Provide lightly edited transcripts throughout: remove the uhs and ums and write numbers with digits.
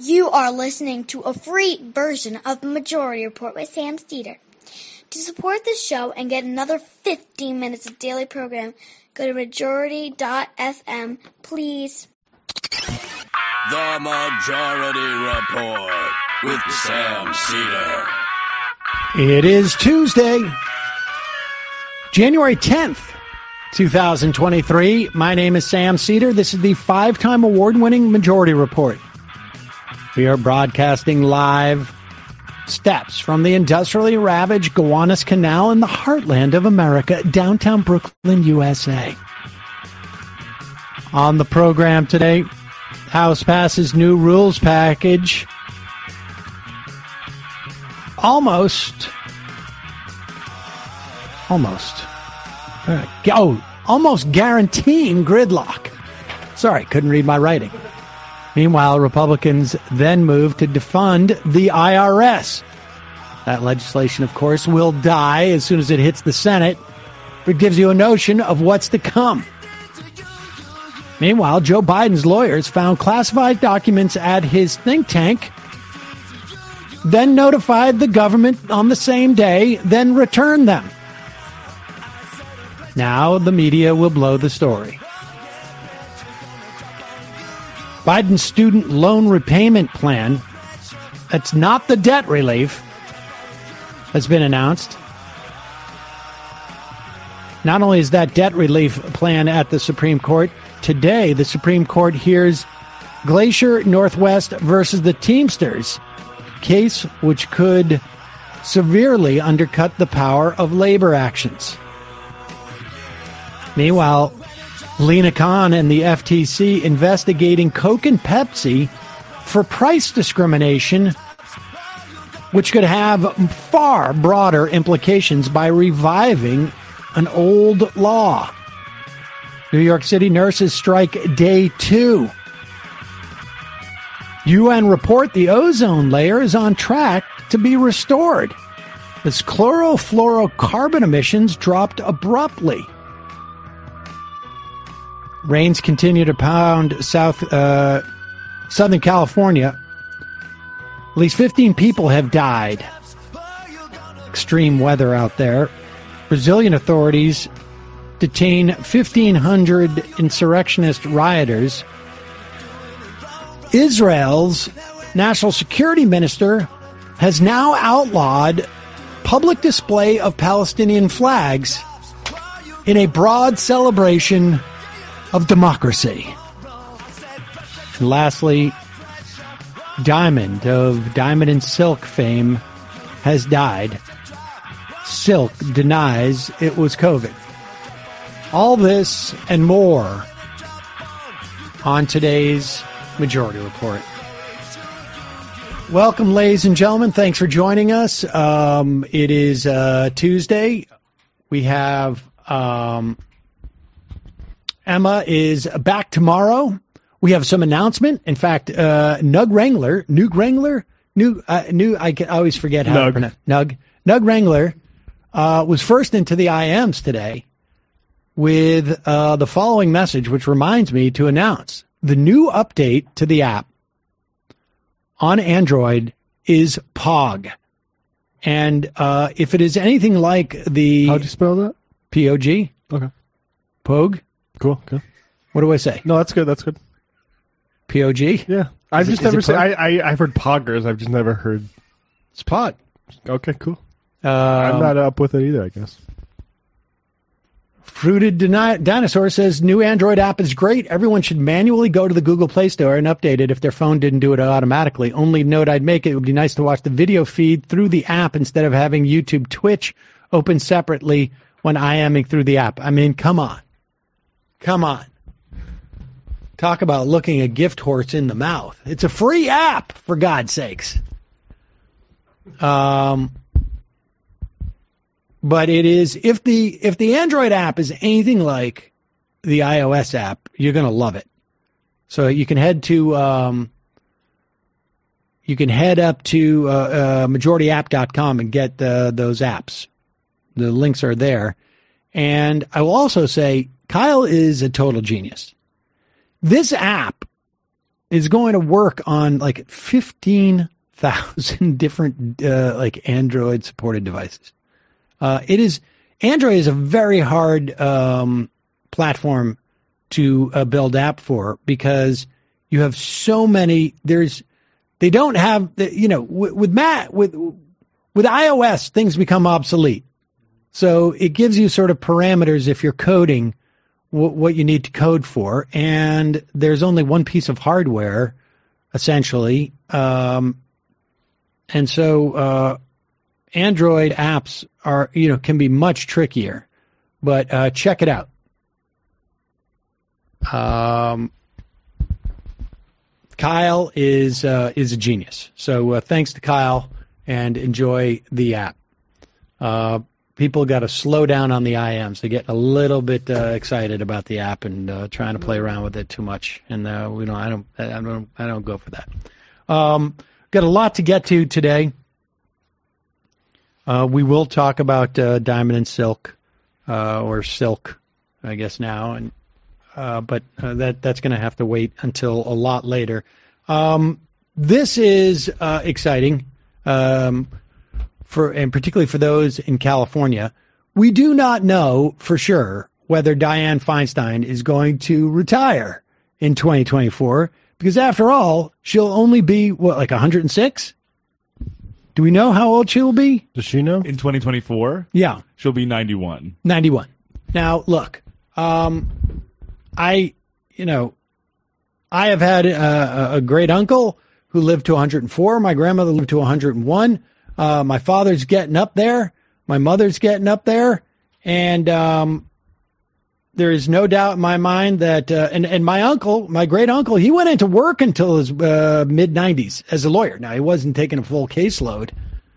You are listening to a free version of Majority Report with Sam Steeder. To support this show and get another 15 minutes of daily program, go to majority.fm, please. The Majority Report with Sam Steeder. It is Tuesday, January 10th, 2023. My name is Sam Steeder. This is the 5-time award-winning Majority Report. We are broadcasting live steps from the industrially ravaged Gowanus Canal in the heartland of America, downtown Brooklyn, USA. On the program today, House passes new rules package. Almost guaranteeing gridlock. Sorry, couldn't read my writing. Meanwhile, Republicans then moved to defund the IRS. That legislation, of course, will die as soon as it hits the Senate. It gives you a notion of what's to come. Meanwhile, Joe Biden's lawyers found classified documents at his think tank, then notified the government on the same day, then returned them. Now the media will blow the story. Biden's student loan repayment plan, that's not the debt relief, has been announced. Not only is that debt relief plan at the Supreme Court, today the Supreme Court hears Glacier Northwest versus the Teamsters, case which could severely undercut the power of labor actions. Meanwhile, Lena Khan and the FTC investigating Coke and Pepsi for price discrimination, which could have far broader implications by reviving an old law. New York City nurses strike day 2. UN report the ozone layer is on track to be restored as chlorofluorocarbon emissions dropped abruptly. Rains continue to pound Southern California. At least 15 people have died. Extreme weather out there. Brazilian authorities detain 1,500 insurrectionist rioters. Israel's national security minister has now outlawed public display of Palestinian flags in a broad celebration of democracy. And lastly, Diamond of Diamond and Silk fame has died. Silk denies it was COVID. All this and more on today's Majority Report. Welcome, ladies and gentlemen. Thanks for joining us. It is Tuesday. We have Emma is back tomorrow. We have some announcement. In fact, Nug Wrangler, I always forget how to pronounce Nug Wrangler was first into the IMs today with the following message, which reminds me to announce the new update to the app on Android is POG. And if it is anything like the... How'd you spell that? P-O-G. Okay. POG. Cool. Okay. What do I say? No, that's good. That's good. P-O-G? Yeah. I've just never said... I've heard poggers. I've just never heard... It's POG. Okay, cool. I'm not up with it either, I guess. Fruited Dinosaur says, new Android app is great. Everyone should manually go to the Google Play Store and update it if their phone didn't do it automatically. Only note I'd make, it would be nice to watch the video feed through the app instead of having YouTube Twitch open separately when IMing through the app. I mean, come on. Come on. Talk about looking a gift horse in the mouth. It's a free app, for God's sakes. But it is, if the Android app is anything like the iOS app, you're going to love it. So you can head up to majorityapp.com and get those apps. The links are there. And I will also say, Kyle is a total genius. This app is going to work on like 15,000 different like Android supported devices. Android is a very hard platform to build app for because you have so many. They don't have with iOS things become obsolete, so it gives you sort of parameters if you're coding what you need to code for, and there's only one piece of hardware essentially, and so Android apps can be much trickier, but check it out. Kyle is a genius. So thanks to Kyle, and enjoy the app. People got to slow down on the IMs. They get a little bit excited about the app and trying to play around with it too much. And I don't go for that. Got a lot to get to today. We will talk about Diamond and Silk, or Silk, I guess now, and but that's going to have to wait until a lot later. This is exciting, and particularly for those in California. We do not know for sure whether Dianne Feinstein is going to retire in 2024, because after all, she'll only be like 106. Do we know how old she'll be? Does she know? In 2024? Yeah. She'll be 91. 91. Now, look, I have had a great uncle who lived to 104. My grandmother lived to 101. My father's getting up there. My mother's getting up there. And there is no doubt in my mind that, and my uncle, my great uncle, he went into work until his mid-90s as a lawyer. Now, he wasn't taking a full caseload.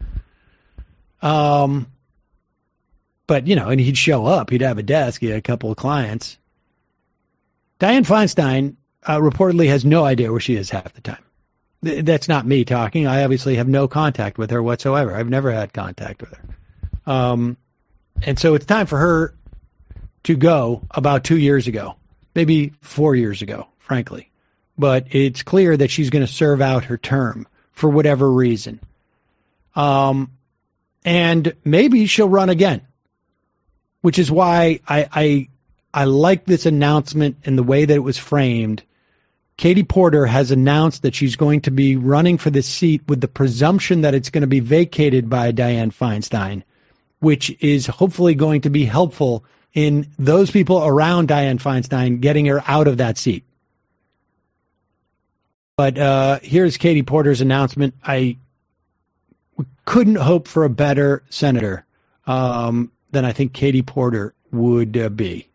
But, and he'd show up. He'd have a desk. He had a couple of clients. Dianne Feinstein reportedly has no idea where she is half the time. That's not me talking. I obviously have no contact with her whatsoever. I've never had contact with her. And so it's time for her to go about 2 years ago, maybe 4 years ago, frankly. But it's clear that she's going to serve out her term for whatever reason. And maybe she'll run again, which is why I like this announcement and the way that it was framed. Katie Porter has announced that she's going to be running for this seat with the presumption that it's going to be vacated by Dianne Feinstein, which is hopefully going to be helpful in those people around Dianne Feinstein getting her out of that seat. But here's Katie Porter's announcement. I couldn't hope for a better senator than I think Katie Porter would be.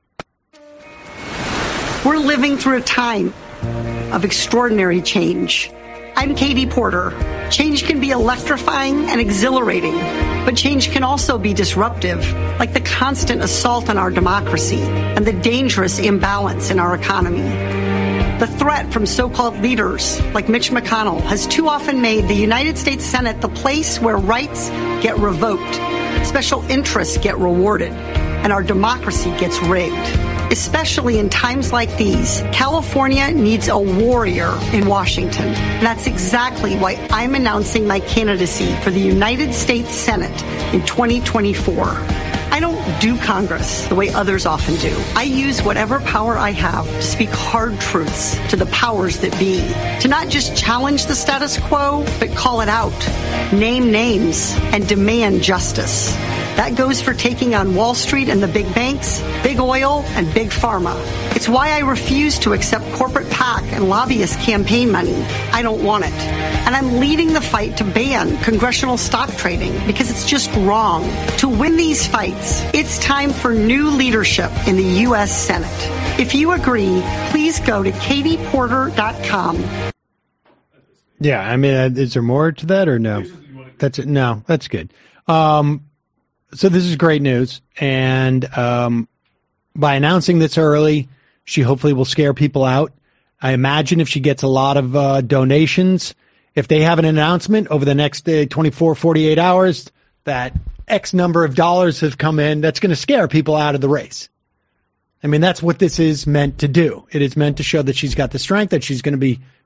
We're living through a time of extraordinary change. I'm Katie Porter. Change can be electrifying and exhilarating, but change can also be disruptive, like the constant assault on our democracy and the dangerous imbalance in our economy. The threat from so-called leaders like Mitch McConnell has too often made the United States Senate the place where rights get revoked, special interests get rewarded, and our democracy gets rigged. Especially in times like these, California needs a warrior in Washington. And that's exactly why I'm announcing my candidacy for the United States Senate in 2024. I don't do Congress the way others often do. I use whatever power I have to speak hard truths to the powers that be, to not just challenge the status quo, but call it out, name names, and demand justice. That goes for taking on Wall Street and the big banks, big oil, and big pharma. It's why I refuse to accept corporate PAC and lobbyist campaign money. I don't want it. And I'm leading the fight to ban congressional stock trading because it's just wrong. To win these fights, it's time for new leadership in the U.S. Senate. If you agree, please go to katieporter.com. Yeah, I mean, is there more to that or no? That's it. No, that's good. So this is great news, and by announcing this early, she hopefully will scare people out. I imagine if she gets a lot of donations, if they have an announcement over the next 24, 48 hours that X number of dollars have come in, that's going to scare people out of the race. I mean, that's what this is meant to do. It is meant to show that she's got the strength, that she's going to be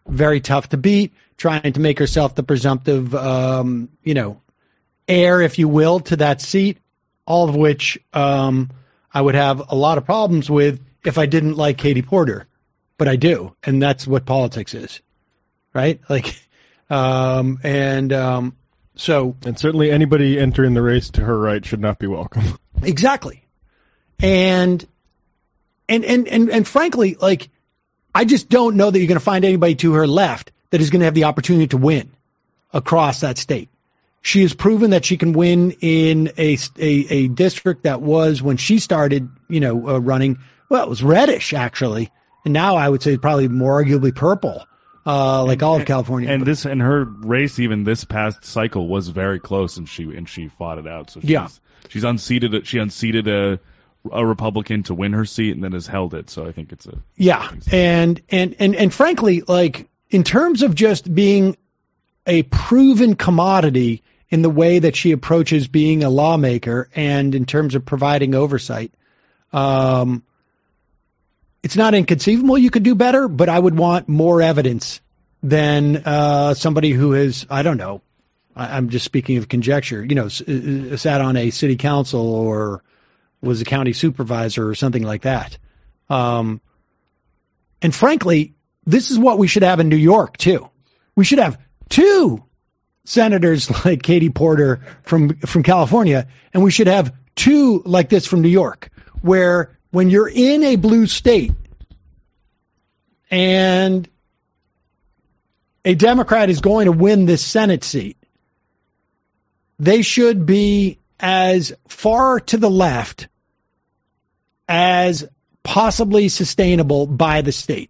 very tough to beat, trying to make herself the presumptive, heir, if you will, to that seat, all of which I would have a lot of problems with if I didn't like Katie Porter. But I do, and that's what politics is, right? Like, and certainly anybody entering the race to her right should not be welcome. Exactly. And frankly, like, I just don't know that you're going to find anybody to her left that is going to have the opportunity to win across that state. She has proven that she can win in a district that was, when she started, running, well, it was reddish, actually. And now I would say probably more arguably purple, like all of California. And her race, even this past cycle, was very close, and she fought it out. So she's unseated. She unseated a Republican to win her seat, and then has held it. So I think it's and frankly, like, in terms of just being a proven commodity in the way that she approaches being a lawmaker, and in terms of providing oversight, it's not inconceivable you could do better, but I would want more evidence than somebody who has, I don't know, I'm just speaking of conjecture, sat on a city council or was a county supervisor or something like that. And frankly, this is what we should have in New York, too. We should have 2 senators like Katie Porter from California, and we should have 2 like this from New York, where when you're in a blue state and a Democrat is going to win this Senate seat, they should be as far to the left as possibly sustainable by the state.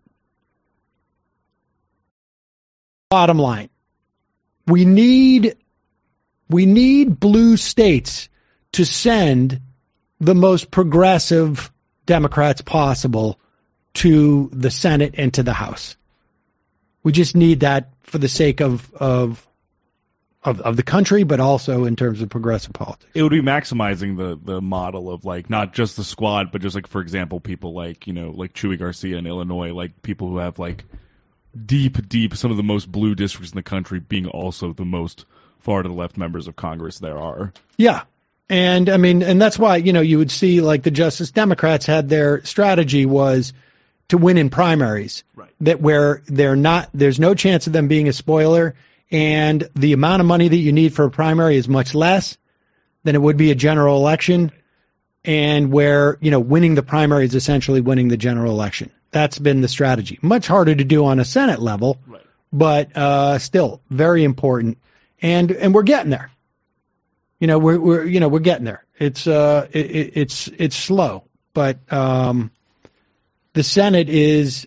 Bottom line, we need blue states to send the most progressive Democrats possible to the Senate and to the House. We just need that for the sake of the country, but also in terms of progressive politics. It would be maximizing the model of, like, not just the squad, but just, like, for example, people like, like Chuy Garcia in Illinois, like people who have, like, deep, some of the most blue districts in the country being also the most far to the left members of Congress there are. Yeah. And I mean, and that's why, you would see, like, the Justice Democrats had their strategy was to win in primaries, right? That where there's no chance of them being a spoiler, and the amount of money that you need for a primary is much less than it would be a general election, and where, winning the primary is essentially winning the general election. That's been the strategy. Much harder to do on a Senate level, right, but still very important, and we're getting there. We're getting there. It's slow, but the Senate is,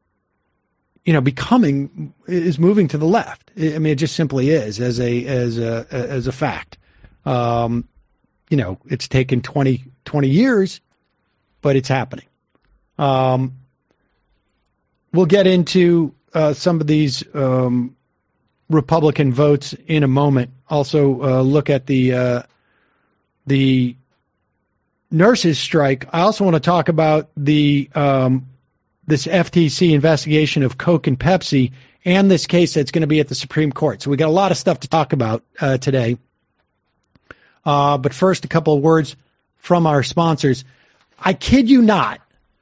is moving to the left. I mean, it just simply is as a fact. It's taken 20 years, but it's happening. We'll get into some of these Republican votes in a moment. Also, look at the nurses' strike. I also want to talk about the this FTC investigation of Coke and Pepsi and this case that's going to be at the Supreme Court. So we got a lot of stuff to talk about today. But first, a couple of words from our sponsors. I kid you not.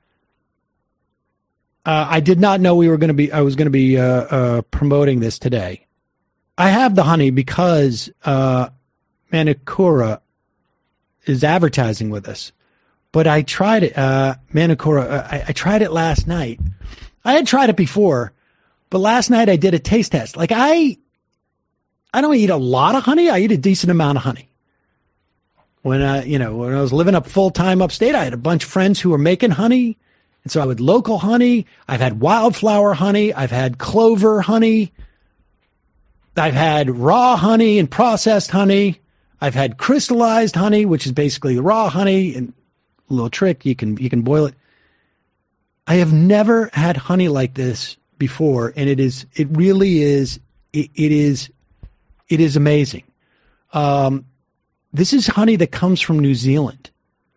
I did not know I was going to be promoting this today. I have the honey because Manukura is advertising with us. But I tried it, Manukura, I tried it last night. I had tried it before, but last night I did a taste test. Like, I don't eat a lot of honey. I eat a decent amount of honey. When I was living up full-time upstate, I had a bunch of friends who were making honey. And so I would local honey. I've had wildflower honey. I've had clover honey. I've had raw honey and processed honey. I've had crystallized honey, which is basically the raw honey. And a little trick, you can boil it. I have never had honey like this before, and it is amazing. This is honey that comes from New Zealand.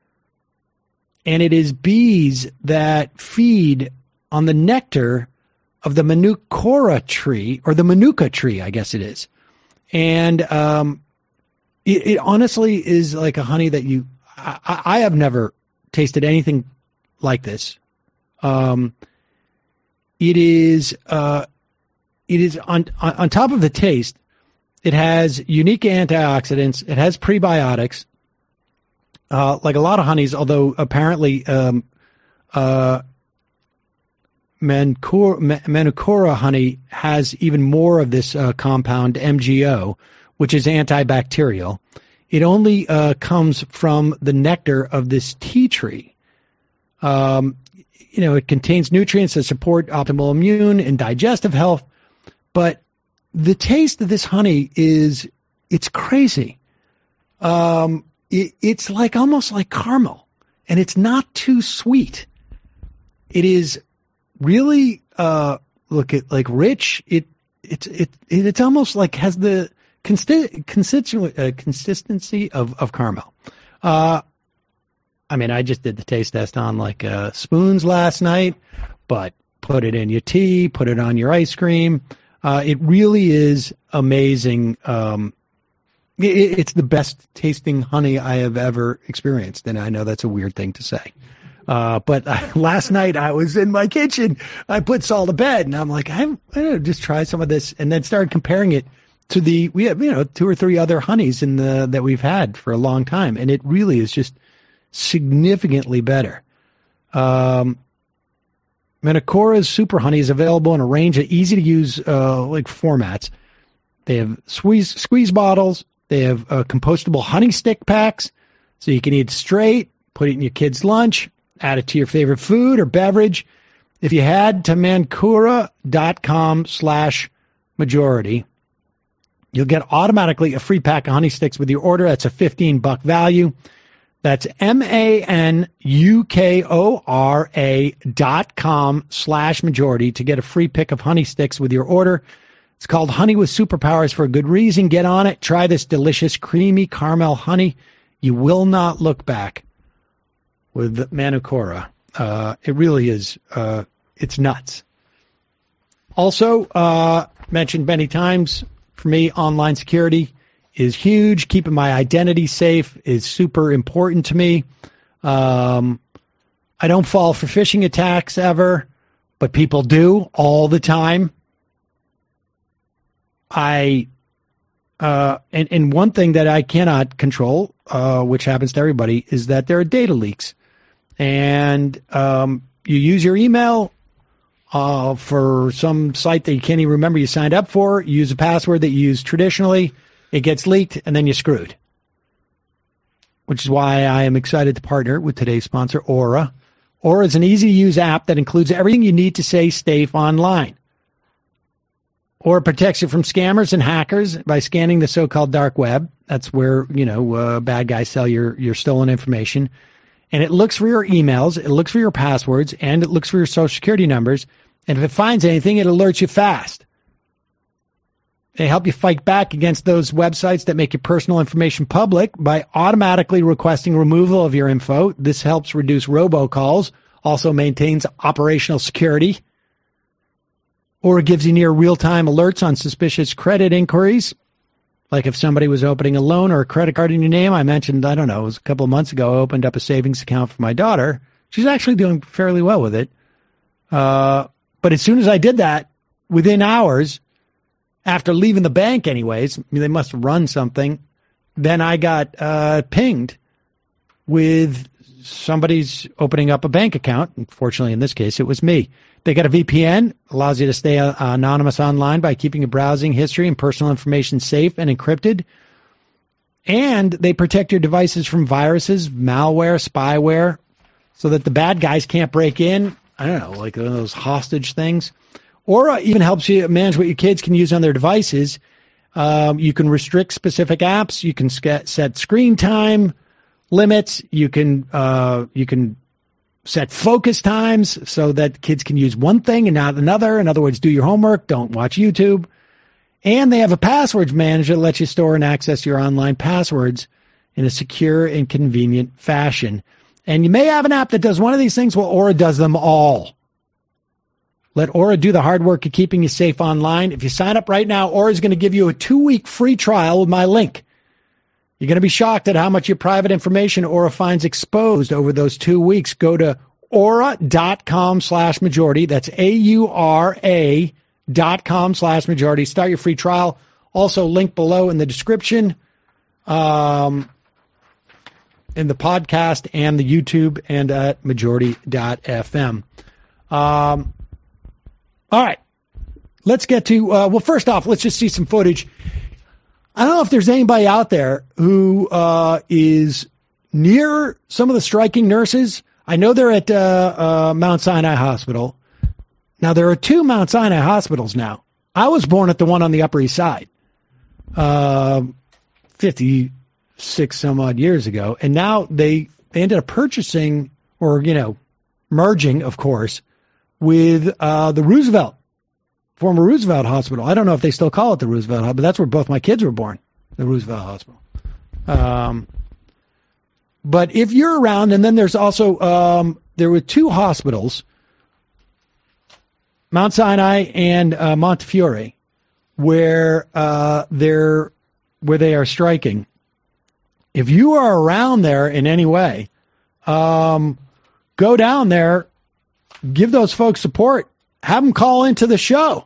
And it is bees that feed on the nectar of the Manuka tree, or the Manuka tree, I guess it is. And it honestly is like a honey that I have never tasted anything like this. It is on top of the taste, it has unique antioxidants. It has prebiotics, like a lot of honeys, although apparently Manukora honey has even more of this compound, MGO, which is antibacterial. It only comes from the nectar of this tea tree. It contains nutrients that support optimal immune and digestive health, but the taste of this honey it's crazy. It's like almost like caramel, and it's not too sweet. It is really rich. It's almost like has the consistency of caramel. I just did the taste test on spoons last night, but put it in your tea, put it on your ice cream. It really is amazing. It's the best tasting honey I have ever experienced, and I know that's a weird thing to say. But last night I was in my kitchen. I put Saul to bed, and I'm like, I'm gonna just try some of this, and then started comparing it to we have 2 or 3 other honeys that we've had for a long time, and it really is just significantly better. Manukora's Super Honey is available in a range of easy-to-use formats. They have squeeze bottles. They have compostable honey stick packs, so you can eat it straight, put it in your kid's lunch, add it to your favorite food or beverage. If you head to mancora.com/majority, you'll get automatically a free pack of honey sticks with your order. That's a $15 value. That's manuKora.com/majority to get a free pick of honey sticks with your order. It's called Honey with Superpowers for a good reason. Get on it. Try this delicious, creamy caramel honey. You will not look back with Manukora. It really is. It's nuts. Also, mentioned many times, for me, online security is huge. Keeping my identity safe is super important to me. I don't fall for phishing attacks ever, but people do all the time. And one thing that I cannot control, which happens to everybody, is that there are data leaks. And you use your email for some site that you can't even remember you signed up for. You use a password that you use traditionally. It gets leaked, and then you're screwed. Which is why I am excited to partner with today's sponsor, Aura. Aura is an easy-to-use app that includes everything you need to stay safe online. Aura protects you from scammers and hackers by scanning the so-called dark web. That's where, bad guys sell your stolen information. And it looks for your emails, it looks for your passwords, and it looks for your social security numbers. And if it finds anything, it alerts you fast. They help you fight back against those websites that make your personal information public by automatically requesting removal of your info. This helps reduce robocalls, also maintains operational security. Or it gives you near real-time alerts on suspicious credit inquiries. Like if somebody was opening a loan or a credit card in your name. I mentioned, it was a couple of months ago, I opened up a savings account for my daughter. She's actually doing fairly well with it. But as soon as I did that, within hours, after leaving the bank anyways, they must have run something, then I got pinged with somebody's opening up a bank account. Unfortunately, in this case, it was me. They got a VPN, allows you to stay anonymous online by keeping your browsing history and personal information safe and encrypted. And they protect your devices from viruses, malware, spyware, so that the bad guys can't break in. I don't know, like one of those hostage things. Aura even helps you manage what your kids can use on their devices. You can restrict specific apps. You can set screen time limits. You can set focus times so that kids can use one thing and not another. In other words, do your homework, don't watch YouTube. And they have a passwords manager that lets you store and access your online passwords in a secure and convenient fashion. And you may have an app that does one of these things. Well, Aura does them all. Let Aura do the hard work of keeping you safe online. If you sign up right now, Aura is going to give you a 2-week free trial with my link. You're going to be shocked at how much your private information Aura finds exposed over those 2 weeks. Go to aura.com/majority. That's AURA.com/majority. Start your free trial. Also, link below in the description, in the podcast and the YouTube, and at majority.fm. All right. Let's get to, well, first off, let's just see some footage. I don't know if there's anybody out there who is near some of the striking nurses. I know they're at Mount Sinai Hospital. Now, there are 2 Mount Sinai hospitals now. I was born at the one on the Upper East Side 56 some odd years ago. And now they ended up purchasing, or, merging, of course, with the Roosevelt, former Roosevelt Hospital. I don't know if they still call it the Roosevelt Hospital, but that's where both my kids were born, the Roosevelt Hospital. But if you're around, and then there's also, there were 2 hospitals, Mount Sinai and Montefiore, where they are striking. If you are around there in any way, go down there, give those folks support, have them call into the show.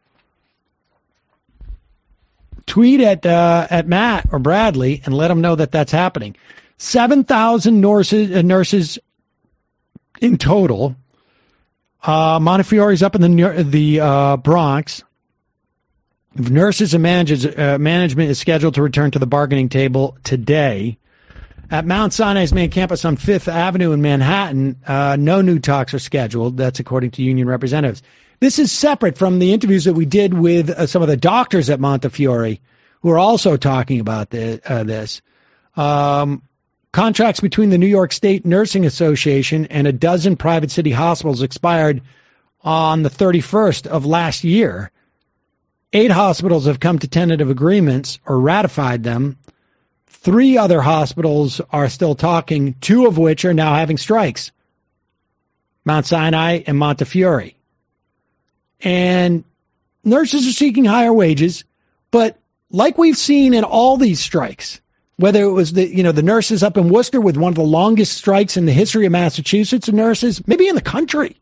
Tweet at Matt or Bradley and let them know that that's happening. 7,000 nurses in total. Montefiore is up in the Bronx. Nurses and management is scheduled to return to the bargaining table today. At Mount Sinai's main campus on 5th Avenue in Manhattan, no new talks are scheduled. That's according to union representatives. This is separate from the interviews that we did with some of the doctors at Montefiore, who are also talking about this. Contracts between the New York State Nursing Association and a dozen private city hospitals expired on the 31st of last year. 8 hospitals have come to tentative agreements or ratified them. 3 other hospitals are still talking, 2 of which are now having strikes, Mount Sinai and Montefiore. And nurses are seeking higher wages, but like we've seen in all these strikes, whether it was the nurses up in Worcester with one of the longest strikes in the history of Massachusetts and nurses, maybe in the country,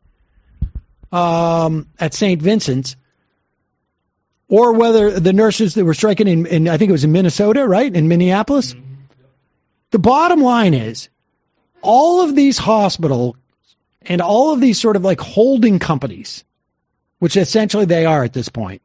at St. Vincent's, or whether the nurses that were striking in I think it was in Minnesota, right? In Minneapolis. Mm-hmm. The bottom line is all of these hospitals and all of these sort of like holding companies, which essentially they are at this point,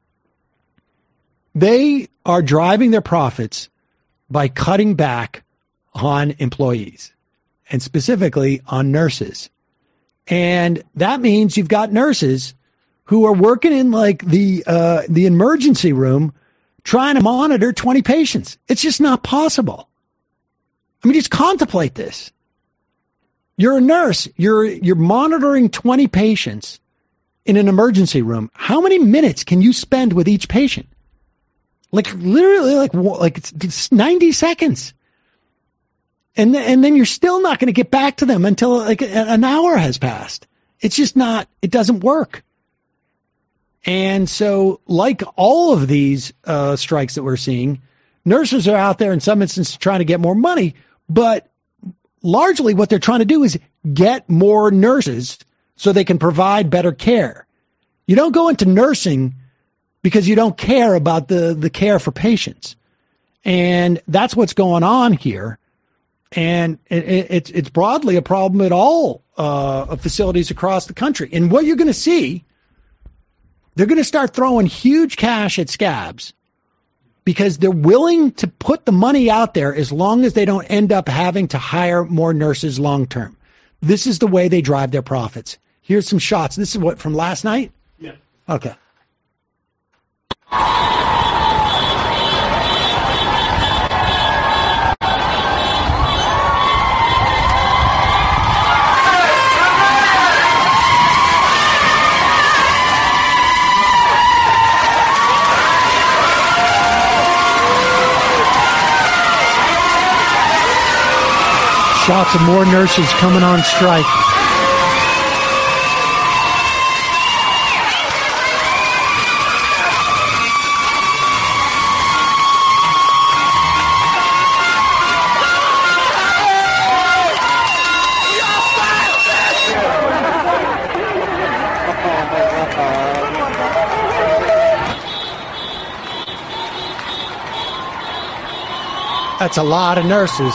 they are driving their profits by cutting back on employees and specifically on nurses. And that means you've got nurses who are working in like the emergency room trying to monitor 20 patients. It's just not possible. I mean, just contemplate this. You're a nurse. You're monitoring 20 patients in an emergency room. How many minutes can you spend with each patient? Like literally like it's 90 seconds. And then you're still not going to get back to them until like an hour has passed. It's just not, it doesn't work. And so like all of these strikes that we're seeing, nurses are out there in some instances trying to get more money, but largely what they're trying to do is get more nurses so they can provide better care. You don't go into nursing because you don't care about the care for patients. And that's what's going on here. And it's broadly a problem at all facilities across the country. And what you're going to see, they're going to start throwing huge cash at scabs because they're willing to put the money out there as long as they don't end up having to hire more nurses long term. This is the way they drive their profits. Here's some shots. This is what, from last night? Yeah. Okay. Shots of more nurses coming on strike. That's a lot of nurses.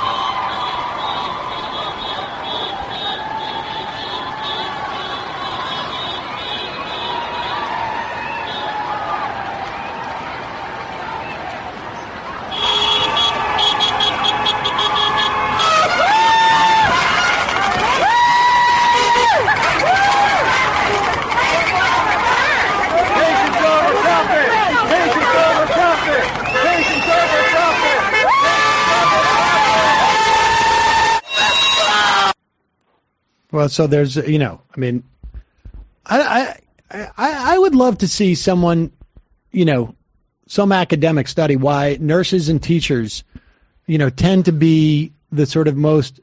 Well, so there's, I mean, I would love to see someone, some academic study why nurses and teachers, tend to be the sort of most,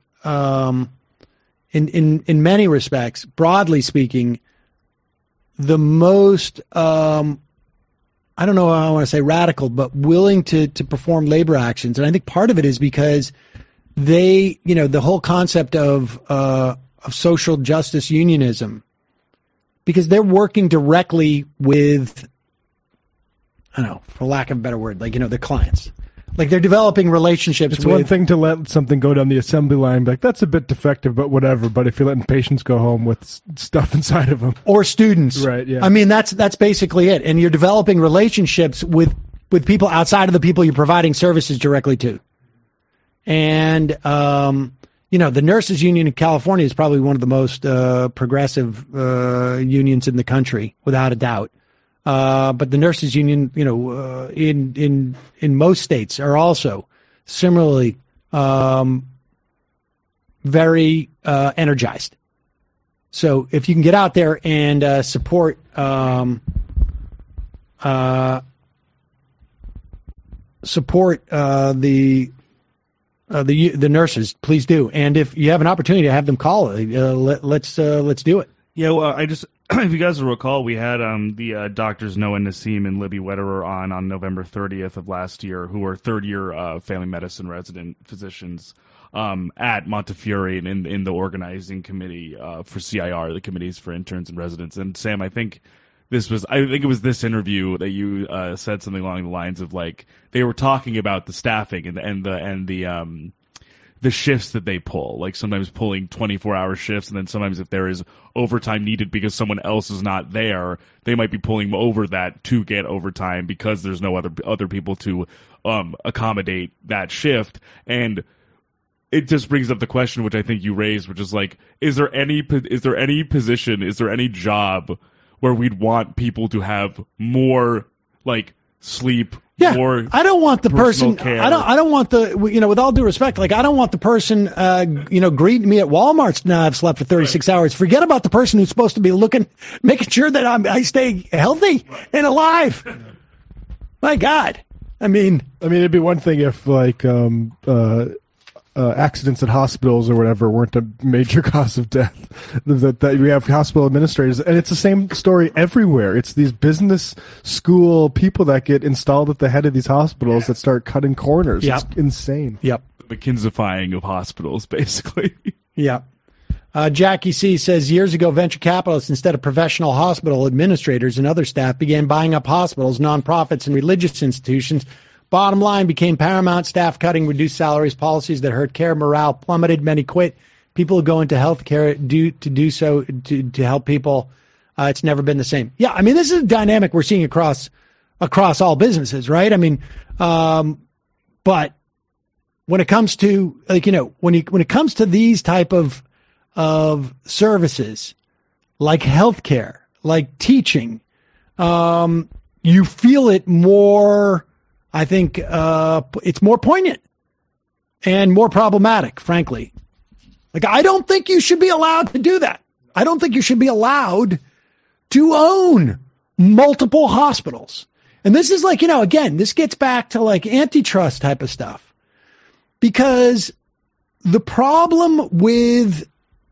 in many respects, broadly speaking, the most, I don't know how I want to say radical, but willing to perform labor actions. And I think part of it is because they, the whole concept of social justice unionism, because they're working directly with, I don't know, for lack of a better word, like, the clients. Like, they're developing relationships. It's one thing to let something go down the assembly line, like, that's a bit defective, but whatever. But if you're letting patients go home with stuff inside of them. Or students. Right, yeah. I mean, that's basically it. And you're developing relationships with people outside of the people you're providing services directly to. And, the nurses union in California is probably one of the most progressive unions in the country, without a doubt. But the nurses union, in most states are also similarly very energized. So if you can get out there and support the nurses, please do. And if you have an opportunity to have them call, let's do it. Yeah, well, if you guys will recall, we had the doctors Noah Nassim and Libby Wetterer on November 30th of last year, who are third-year family medicine resident physicians at Montefiore and in the organizing committee for CIR, the Committees for Interns and Residents. And Sam, I think it was this interview that you said something along the lines of, like, they were talking about the staffing and the shifts that they pull, like sometimes pulling 24-hour shifts, and then sometimes if there is overtime needed because someone else is not there, they might be pulling over that to get overtime because there's no other people to accommodate that shift. And it just brings up the question, which I think you raised, which is like, is there any job where we'd want people to have more, like, sleep? Yeah, more I don't want the person. care. I don't want the. With all due respect, like, I don't want the person, greeting me at Walmart. Now I've slept for 36 hours. Forget about the person who's supposed to be making sure that I stay healthy and alive. My God, I mean, it'd be one thing if, like, accidents at hospitals or whatever weren't a major cause of death. That we have hospital administrators, and it's the same story everywhere. It's these business school people that get installed at the head of these hospitals that start cutting corners. Yep. It's insane. Yep. The McKinseyfying of hospitals, basically. Yep. Jackie C. says, years ago, venture capitalists, instead of professional hospital administrators and other staff, began buying up hospitals, nonprofits, and religious institutions. Bottom line became paramount. Staff cutting, reduced salaries, policies that hurt care, morale plummeted. Many quit. People who go into healthcare do so to help people. It's never been the same. Yeah, I mean, this is a dynamic we're seeing across all businesses, right? I mean, but when it comes to, like, when it comes to these type of services, like healthcare, like teaching, you feel it more. I think it's more poignant and more problematic, frankly. Like, I don't think you should be allowed to do that. I don't think you should be allowed to own multiple hospitals. And this is like, again, this gets back to, like, antitrust type of stuff. Because the problem with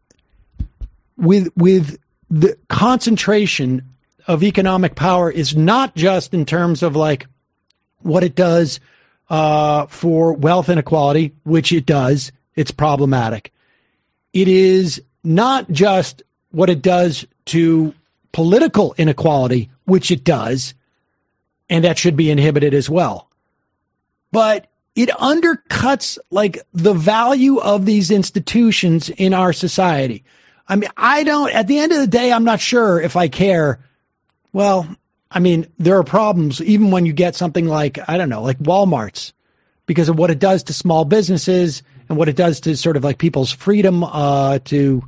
the concentration of economic power is not just in terms of, like, what it does for wealth inequality, which it does. It's problematic. It is not just what it does to political inequality, which it does, and that should be inhibited as well. But it undercuts like the value of these institutions in our society. I mean, at the end of the day, I'm not sure if I care. Well, I mean, there are problems even when you get something like, I don't know, like Walmart's, because of what it does to small businesses and what it does to sort of like people's freedom to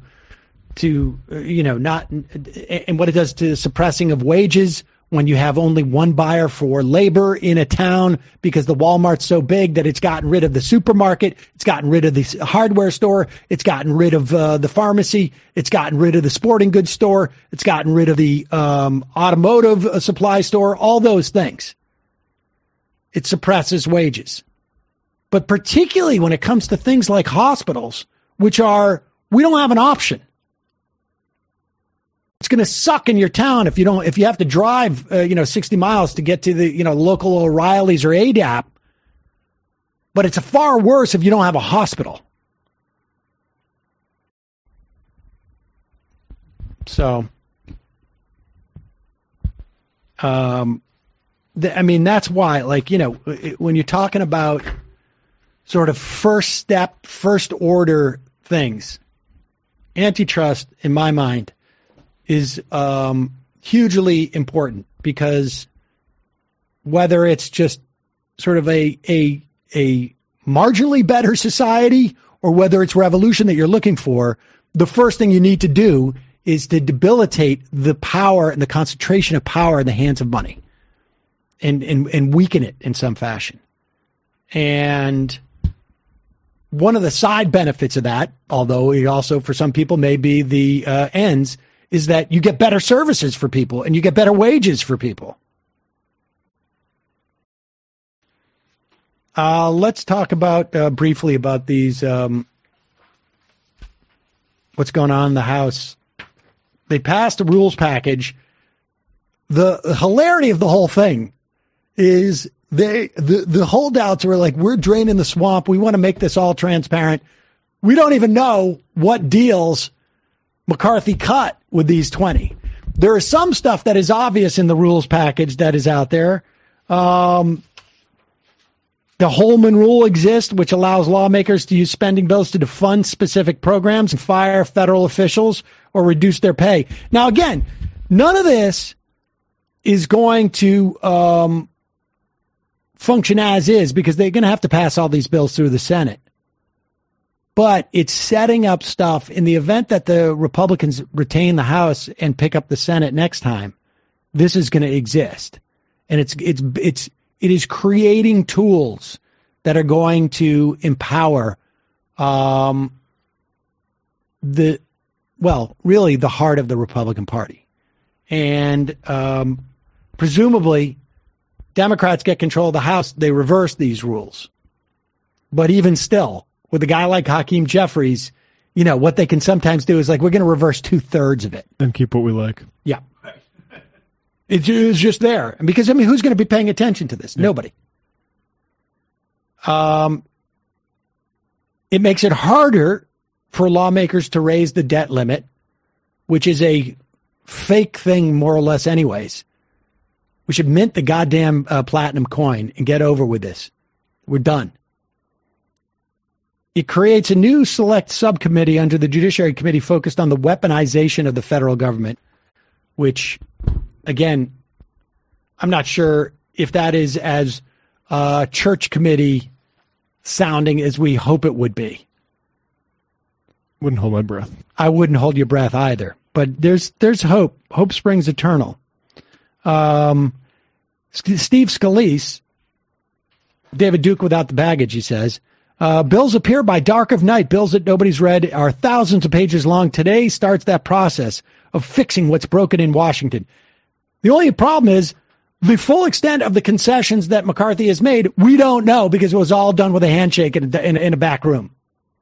not, and what it does to suppressing of wages when you have only one buyer for labor in a town because the Walmart's so big that it's gotten rid of the supermarket, it's gotten rid of the hardware store, it's gotten rid of the pharmacy, it's gotten rid of the sporting goods store, it's gotten rid of the automotive supply store, all those things. It suppresses wages. But particularly when it comes to things like hospitals, we don't have an option. It's going to suck in your town if you have to drive, 60 miles to get to the, local O'Reilly's or ADAP. But it's far worse if you don't have a hospital. So, that's why, when you're talking about sort of first step, first order things, antitrust, in my mind, is hugely important, because whether it's just sort of a marginally better society or whether it's revolution that you're looking for, the first thing you need to do is to debilitate the power and the concentration of power in the hands of money and weaken it in some fashion. And one of the side benefits of that, although it also for some people may be the ends, is that you get better services for people and you get better wages for people. Let's talk about briefly about these, what's going on in the House. They passed a rules package. The hilarity of the whole thing is the holdouts were like, we're draining the swamp. We want to make this all transparent. We don't even know what deals McCarthy cut with these 20. There is some stuff that is obvious in the rules package that is out there. The Holman Rule exists, which allows lawmakers to use spending bills to defund specific programs and fire federal officials or reduce their pay. Now, again, none of this is going to function as is, because they're going to have to pass all these bills through the Senate. But it's setting up stuff in the event that the Republicans retain the House and pick up the Senate next time. This is going to exist, and it is creating tools that are going to empower really the heart of the Republican Party, and presumably Democrats get control of the House. They reverse these rules, but even still, with a guy like Hakeem Jeffries, what they can sometimes do is like, we're going to reverse 2/3 of it. And keep what we like. Yeah. It's just there. And because, who's going to be paying attention to this? Yeah. Nobody. It makes it harder for lawmakers to raise the debt limit, which is a fake thing more or less anyways. We should mint the goddamn platinum coin and get over with this. We're done. It creates a new select subcommittee under the Judiciary Committee focused on the weaponization of the federal government, which, again, I'm not sure if that is as church committee sounding as we hope it would be. Wouldn't hold my breath. I wouldn't hold your breath either. But there's hope. Hope springs eternal. Steve Scalise, David Duke without the baggage, he says, bills appear by dark of night. Bills that nobody's read are thousands of pages long. Today starts that process of fixing what's broken in Washington. The only problem is the full extent of the concessions that McCarthy has made, we don't know, because it was all done with a handshake in a back room.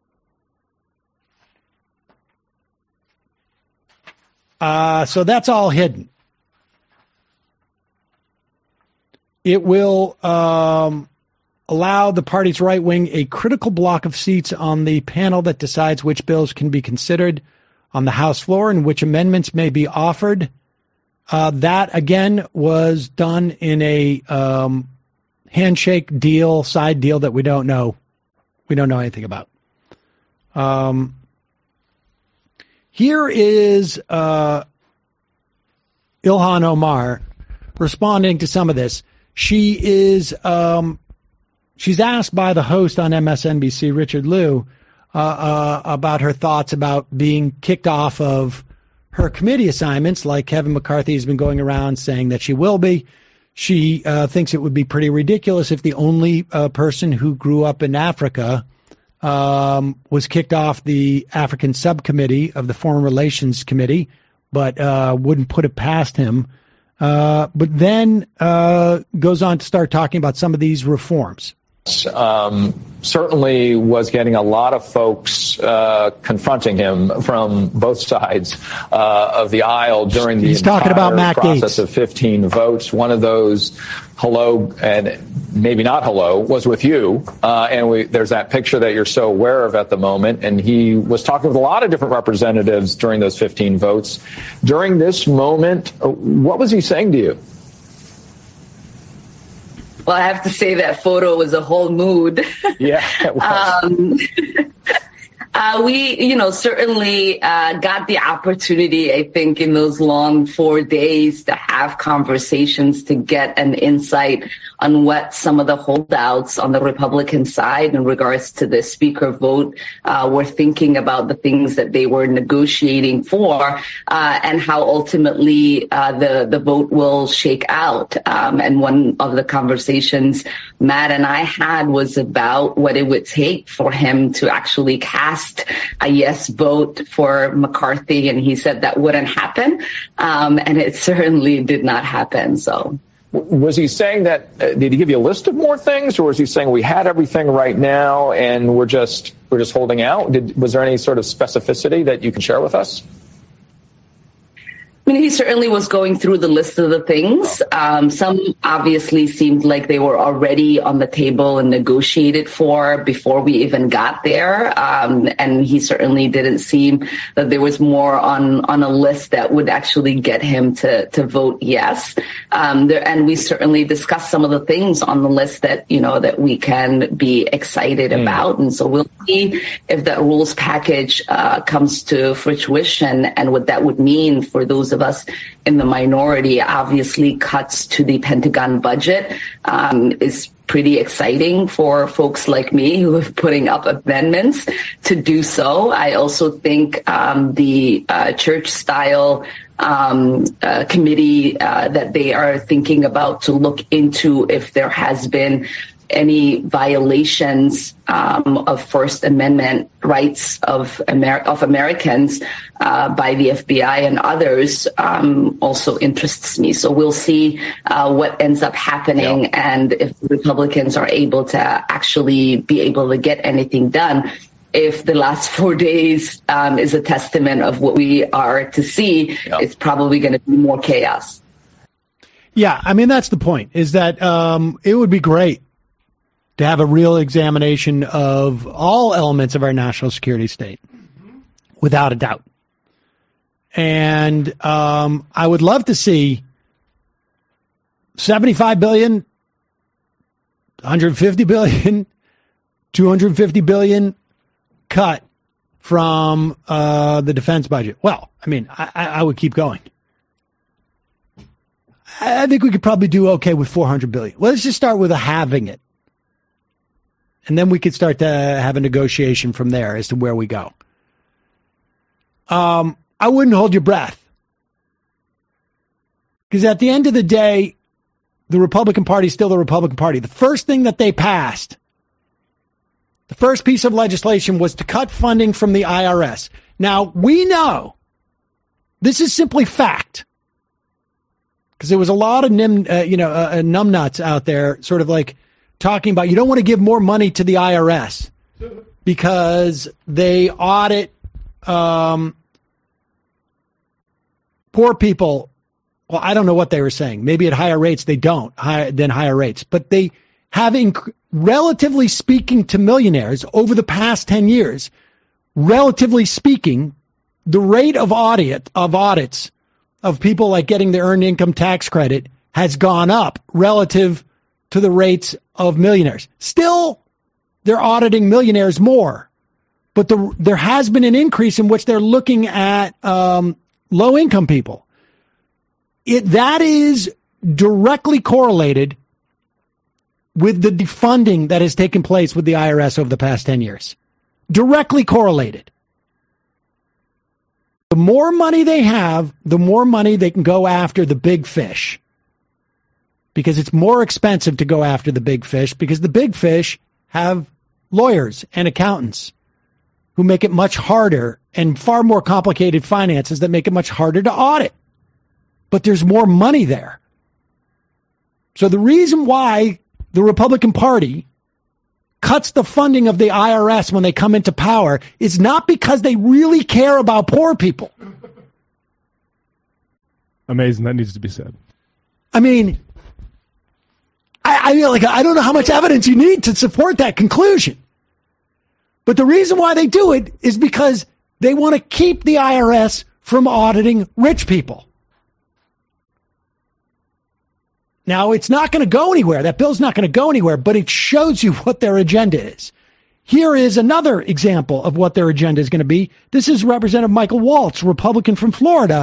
So that's all hidden. It will allow the party's right wing a critical block of seats on the panel that decides which bills can be considered on the House floor and which amendments may be offered. That, again, was done in a handshake deal, side deal that we don't know anything about. Here is Ilhan Omar responding to some of this. She is she's asked by the host on MSNBC, Richard Liu, about her thoughts about being kicked off of her committee assignments, like Kevin McCarthy has been going around saying that she will be. She thinks it would be pretty ridiculous if the only person who grew up in Africa was kicked off the African subcommittee of the Foreign Relations Committee, but wouldn't put it past him. But then goes on to start talking about some of these reforms. Certainly was getting a lot of folks confronting him from both sides of the aisle during the entire process of 15 votes. One of those, hello, and maybe not hello, was with you. And there's that picture that you're so aware of at the moment. And he was talking with a lot of different representatives during those 15 votes. During this moment, what was he saying to you? Well, I have to say that photo was a whole mood. Yeah, it was. We, certainly got the opportunity, I think, in those long 4 days to have conversations to get an insight on what some of the holdouts on the Republican side in regards to the speaker vote were thinking about the things that they were negotiating for and how ultimately the vote will shake out. And one of the conversations Matt and I had was about what it would take for him to actually cast a yes vote for McCarthy. And he said that wouldn't happen. And it certainly did not happen. So was he saying that, did he give you a list of more things, or was he saying we had everything right now and we're just holding out? Was there any sort of specificity that you can share with us? I mean, he certainly was going through the list of the things. Some obviously seemed like they were already on the table and negotiated for before we even got there. And he certainly didn't seem that there was more on a list that would actually get him to vote yes. And we certainly discussed some of the things on the list that, that we can be excited about. And so we'll see if that rules package comes to fruition and what that would mean for those of us in the minority. Obviously, cuts to the Pentagon budget is pretty exciting for folks like me who are putting up amendments to do so. I also think the church-style committee that they are thinking about to look into if there has been any violations of First Amendment rights of Americans by the FBI and others also interests me. So we'll see what ends up happening and if Republicans are able to actually be able to get anything done. If the last 4 days is a testament of what we are to see, it's probably going to be more chaos. Yeah, I mean, that's the point, is that it would be great to have a real examination of all elements of our national security state, without a doubt. And I would love to see $75 billion, $150 billion, $250 billion cut from the defense budget. Well, I mean, I would keep going. I think we could probably do okay with $400 billion. Well, let's just start with halving it. And then we could start to have a negotiation from there as to where we go. I wouldn't hold your breath. Because at the end of the day, the Republican Party is still the Republican Party. The first thing that they passed, the first piece of legislation was to cut funding from the IRS. Now, we know this is simply fact. Because there was a lot of numbnuts out there sort of like talking about you don't want to give more money to the IRS because they audit poor people. Well, I don't know what they were saying. Maybe at higher rates, they don't higher rates. But they have, relatively speaking to millionaires over the past 10 years, relatively speaking, the rate of audits of people like getting the earned income tax credit has gone up relative to the rates of millionaires. Still, they're auditing millionaires more, but there has been an increase in which they're looking at low-income people. That is directly correlated with the defunding that has taken place with the IRS over the past 10 years. Directly correlated. The more money they have, the more money they can go after the big fish. Because it's more expensive to go after the big fish, because the big fish have lawyers and accountants who make it much harder, and far more complicated finances that make it much harder to audit. But there's more money there. So the reason why the Republican Party cuts the funding of the IRS when they come into power is not because they really care about poor people. Amazing. That needs to be said. I mean, I don't know how much evidence you need to support that conclusion. But the reason why they do it is because they want to keep the IRS from auditing rich people. Now, it's not going to go anywhere. That bill's not going to go anywhere, but it shows you what their agenda is. Here is another example of what their agenda is going to be. This is Representative Michael Waltz, Republican from Florida.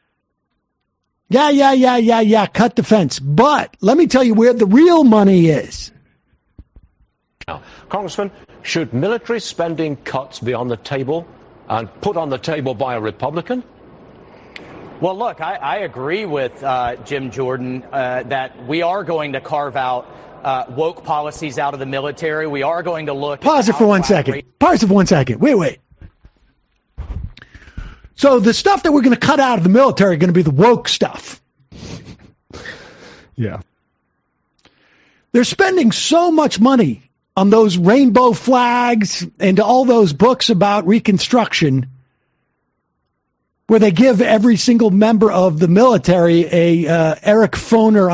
Yeah, cut defense. But let me tell you where the real money is. Now, Congressman, should military spending cuts be on the table and put on the table by a Republican? Well, look, I agree with Jim Jordan that we are going to carve out woke policies out of the military. We are going to look... Pause it for 1 second. Pause it for 1 second. Wait. So the stuff that we're going to cut out of the military are going to be the woke stuff. Yeah. They're spending so much money on those rainbow flags and all those books about Reconstruction, where they give every single member of the military a Eric Foner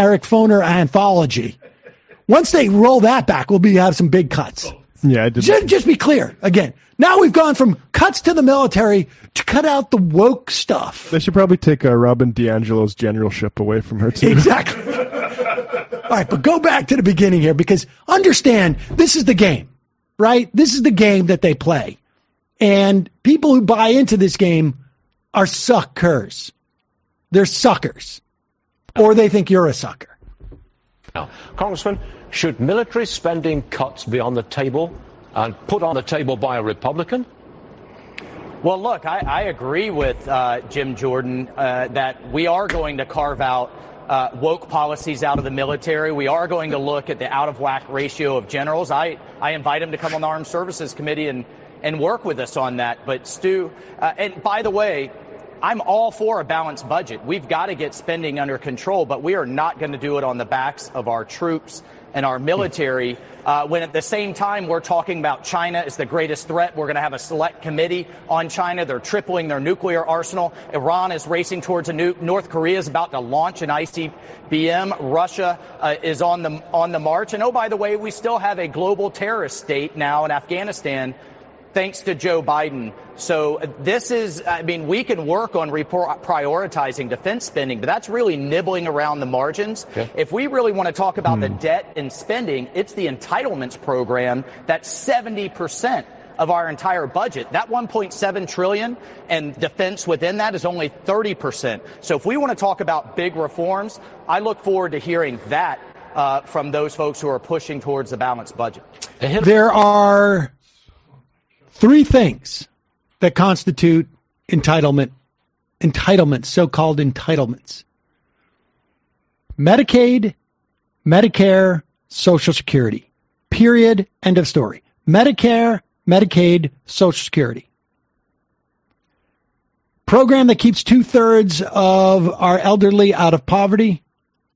anthology. Once they roll that back, we'll have some big cuts. Yeah, just be clear again. Now we've gone from cuts to the military to cut out the woke stuff. They should probably take Robin DiAngelo's generalship away from her too. Exactly. All right, but go back to the beginning here, because understand this is the game, right? This is the game that they play, and people who buy into this game are suckers. They're suckers. Or they think you're a sucker. Now, Congressman, should military spending cuts be on the table and put on the table by a Republican? Well, look, I agree with Jim Jordan that we are going to carve out woke policies out of the military. We are going to look at the out-of-whack ratio of generals. I invite him to come on the Armed Services Committee and work with us on that. But Stu, and by the way, I'm all for a balanced budget. We've got to get spending under control, but we are not going to do it on the backs of our troops and our military, when at the same time we're talking about China as the greatest threat. We're going to have a select committee on China. They're tripling their nuclear arsenal. Iran is racing towards a nuke. North Korea is about to launch an ICBM. Russia is on the march. And oh, by the way, we still have a global terrorist state now in Afghanistan, thanks to Joe Biden. So this is, we can work on prioritizing defense spending, but that's really nibbling around the margins. Okay. If we really want to talk about the debt and spending, it's the entitlements program. That's 70% of our entire budget. That $1.7 trillion and defense within that is only 30%. So if we want to talk about big reforms, I look forward to hearing that from those folks who are pushing towards a balanced budget. There are three things that constitute entitlements, so-called entitlements: Medicaid, Medicare, Social Security. Period. End of story. Medicare, Medicaid, Social Security. Program that keeps 2/3 of our elderly out of poverty.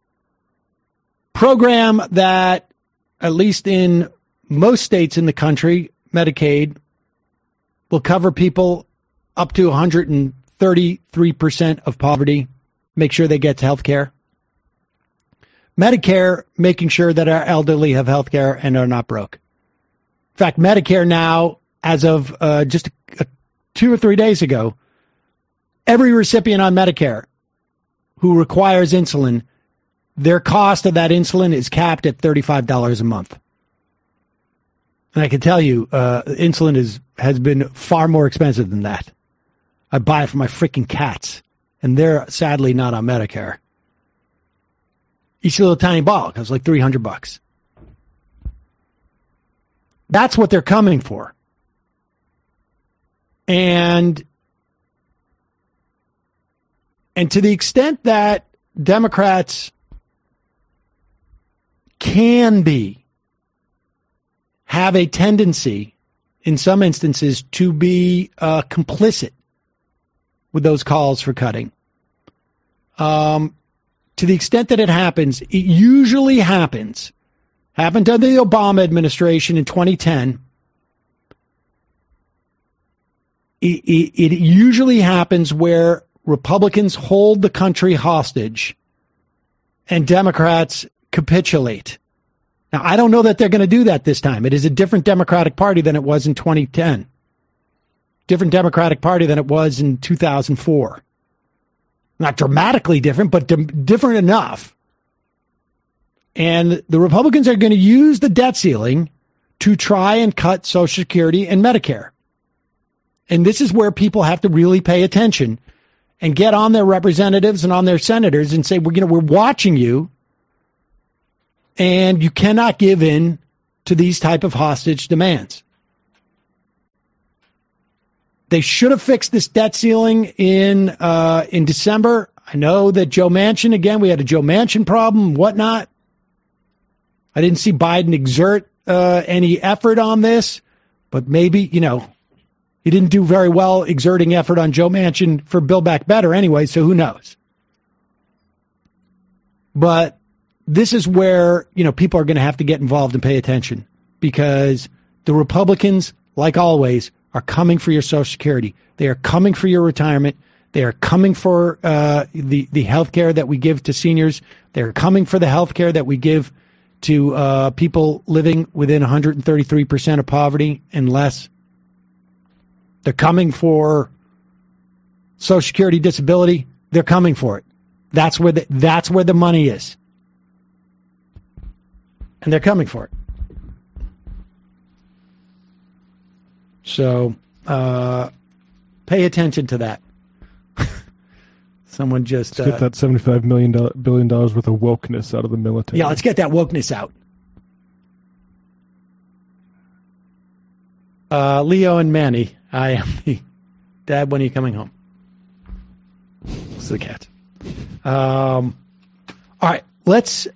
Program that, at least in most states in the country, Medicaid will cover people up to 133% of poverty, make sure they get health care. Medicare, making sure that our elderly have health care and are not broke. In fact, Medicare now, as of just 2 or 3 days ago, every recipient on Medicare who requires insulin their cost of that insulin is capped at $35 a month. And I can tell you, insulin has been far more expensive than that. I buy it for my freaking cats, and they're sadly not on Medicare. Each little tiny ball costs like $300. That's what they're coming for. And to the extent that Democrats have a tendency, in some instances, to be complicit with those calls for cutting. To the extent that it happens, it usually happened under the Obama administration in 2010. It usually happens where Republicans hold the country hostage and Democrats capitulate. Now, I don't know that they're going to do that this time. It is a different Democratic Party than it was in 2010. Different Democratic Party than it was in 2004. Not dramatically different, but different enough. And the Republicans are going to use the debt ceiling to try and cut Social Security and Medicare. And this is where people have to really pay attention and get on their representatives and on their senators and say, we're watching you. And you cannot give in to these type of hostage demands. They should have fixed this debt ceiling in December. I know that Joe Manchin, again, we had a Joe Manchin problem, whatnot. I didn't see Biden exert any effort on this, but maybe, he didn't do very well exerting effort on Joe Manchin for Build Back Better anyway, so who knows? But this is where, people are going to have to get involved and pay attention because the Republicans, like always, are coming for your Social Security. They are coming for your retirement. They are coming for the health care that we give to seniors. They're coming for the health care that we give to people living within 133% of poverty and less. They're coming for Social Security disability. They're coming for it. That's where the money is. And they're coming for it. So pay attention to that. Someone just... Let's get that $75 billion worth of wokeness out of the military. Yeah, let's get that wokeness out. Leo and Manny, I am the dad. When are you coming home? It's the cat. All right, let's...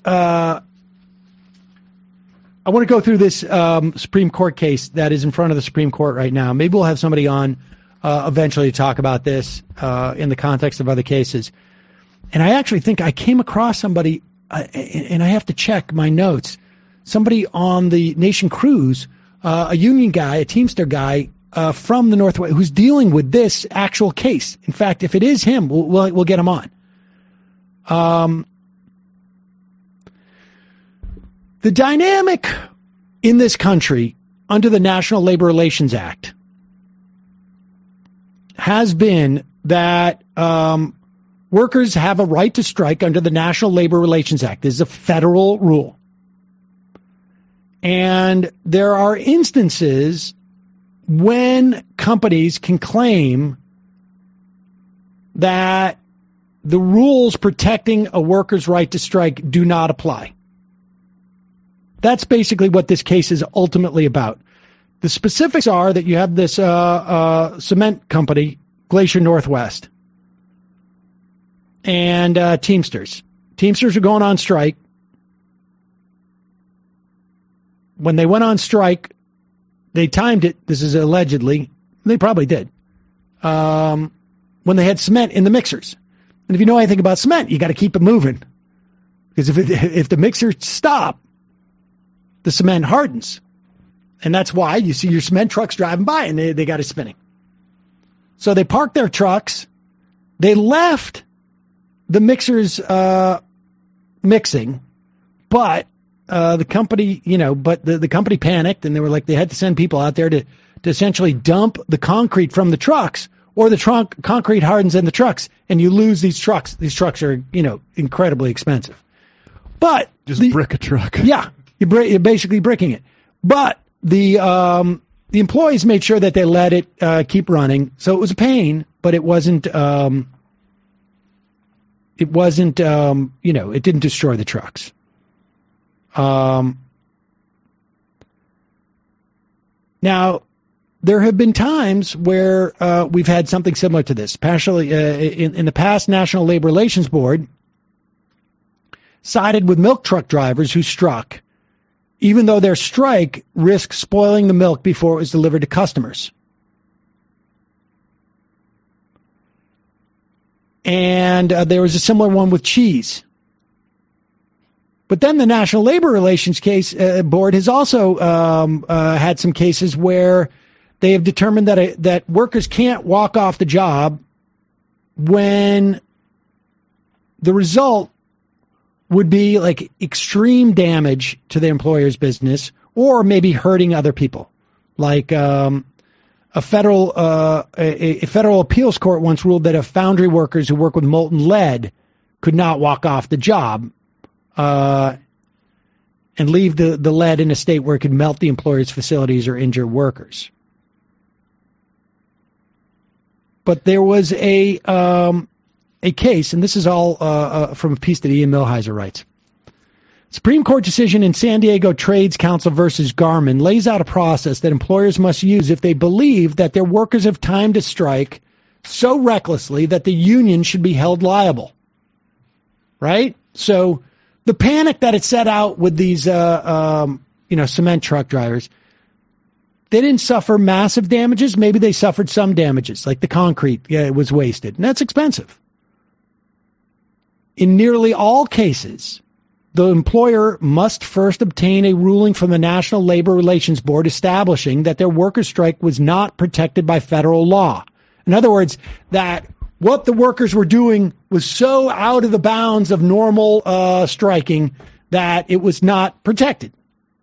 I want to go through this Supreme Court case that is in front of the Supreme Court right now. Maybe we'll have somebody on eventually to talk about this in the context of other cases. And I actually think I came across somebody, and I have to check my notes, somebody on the Nation cruise, a union guy, a Teamster guy from the Northwest who's dealing with this actual case. In fact, if it is him, we'll get him on. The dynamic in this country under the National Labor Relations Act has been that workers have a right to strike under the National Labor Relations Act. This is a federal rule. And there are instances when companies can claim that the rules protecting a worker's right to strike do not apply. That's basically what this case is ultimately about. The specifics are that you have this cement company, Glacier Northwest, and Teamsters. Teamsters are going on strike. When they went on strike, they timed it. This is allegedly. They probably did. When they had cement in the mixers. And if you know anything about cement, you got to keep it moving. Because if the mixers stop, the cement hardens. And that's why you see your cement trucks driving by and they got it spinning. So they parked their trucks. They left the mixers mixing, but the company, the company panicked and they had to send people out there to essentially dump the concrete from the trucks, or the concrete hardens in the trucks and you lose these trucks. These trucks are, incredibly expensive. But just brick a truck. Yeah, you're basically bricking it. But the employees made sure that they let it keep running. So it was a pain, but it wasn't. It didn't destroy the trucks. Now, there have been times where we've had something similar to this. Partially, in the past, National Labor Relations Board sided with milk truck drivers who struck, even though their strike risked spoiling the milk before it was delivered to customers. And there was a similar one with cheese. But then the National Labor Relations Board has also had some cases where they have determined that workers can't walk off the job when the result would be like extreme damage to the employer's business or maybe hurting other people. Like a federal appeals court once ruled that if foundry workers who work with molten lead could not walk off the job and leave the lead in a state where it could melt the employer's facilities or injure workers. But there was a case, and this is all from a piece that Ian Millhiser writes. Supreme Court decision in San Diego Trades Council versus Garmin lays out a process that employers must use if they believe that their workers have timed a strike so recklessly that the union should be held liable. Right? So the panic that it set out with these, cement truck drivers, they didn't suffer massive damages. Maybe they suffered some damages, like the concrete. Yeah, it was wasted, and that's expensive. In nearly all cases, the employer must first obtain a ruling from the National Labor Relations Board establishing that their workers' strike was not protected by federal law. In other words, that what the workers were doing was so out of the bounds of normal striking that it was not protected.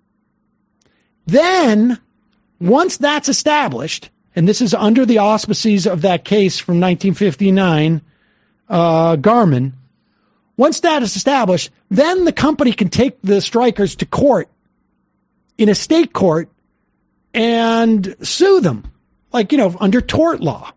Then, once that's established, and this is under the auspices of that case from 1959, Garmin, once that is established, then the company can take the strikers to court in a state court and sue them, under tort law.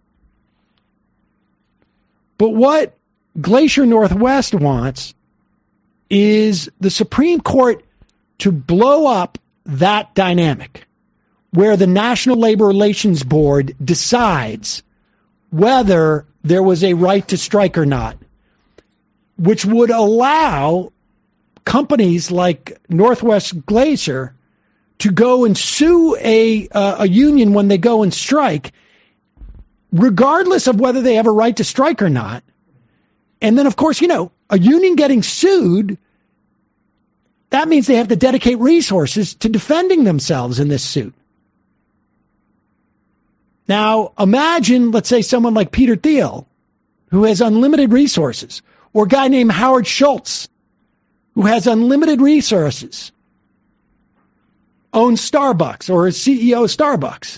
But what Glacier Northwest wants is the Supreme Court to blow up that dynamic where the National Labor Relations Board decides whether there was a right to strike or not, which would allow companies like Northwest Glacier to go and sue a union when they go and strike, regardless of whether they have a right to strike or not. And then, of course, a union getting sued, that means they have to dedicate resources to defending themselves in this suit. Now, imagine, let's say, someone like Peter Thiel, who has unlimited resources, or a guy named Howard Schultz, who has unlimited resources, owns Starbucks or is CEO of Starbucks.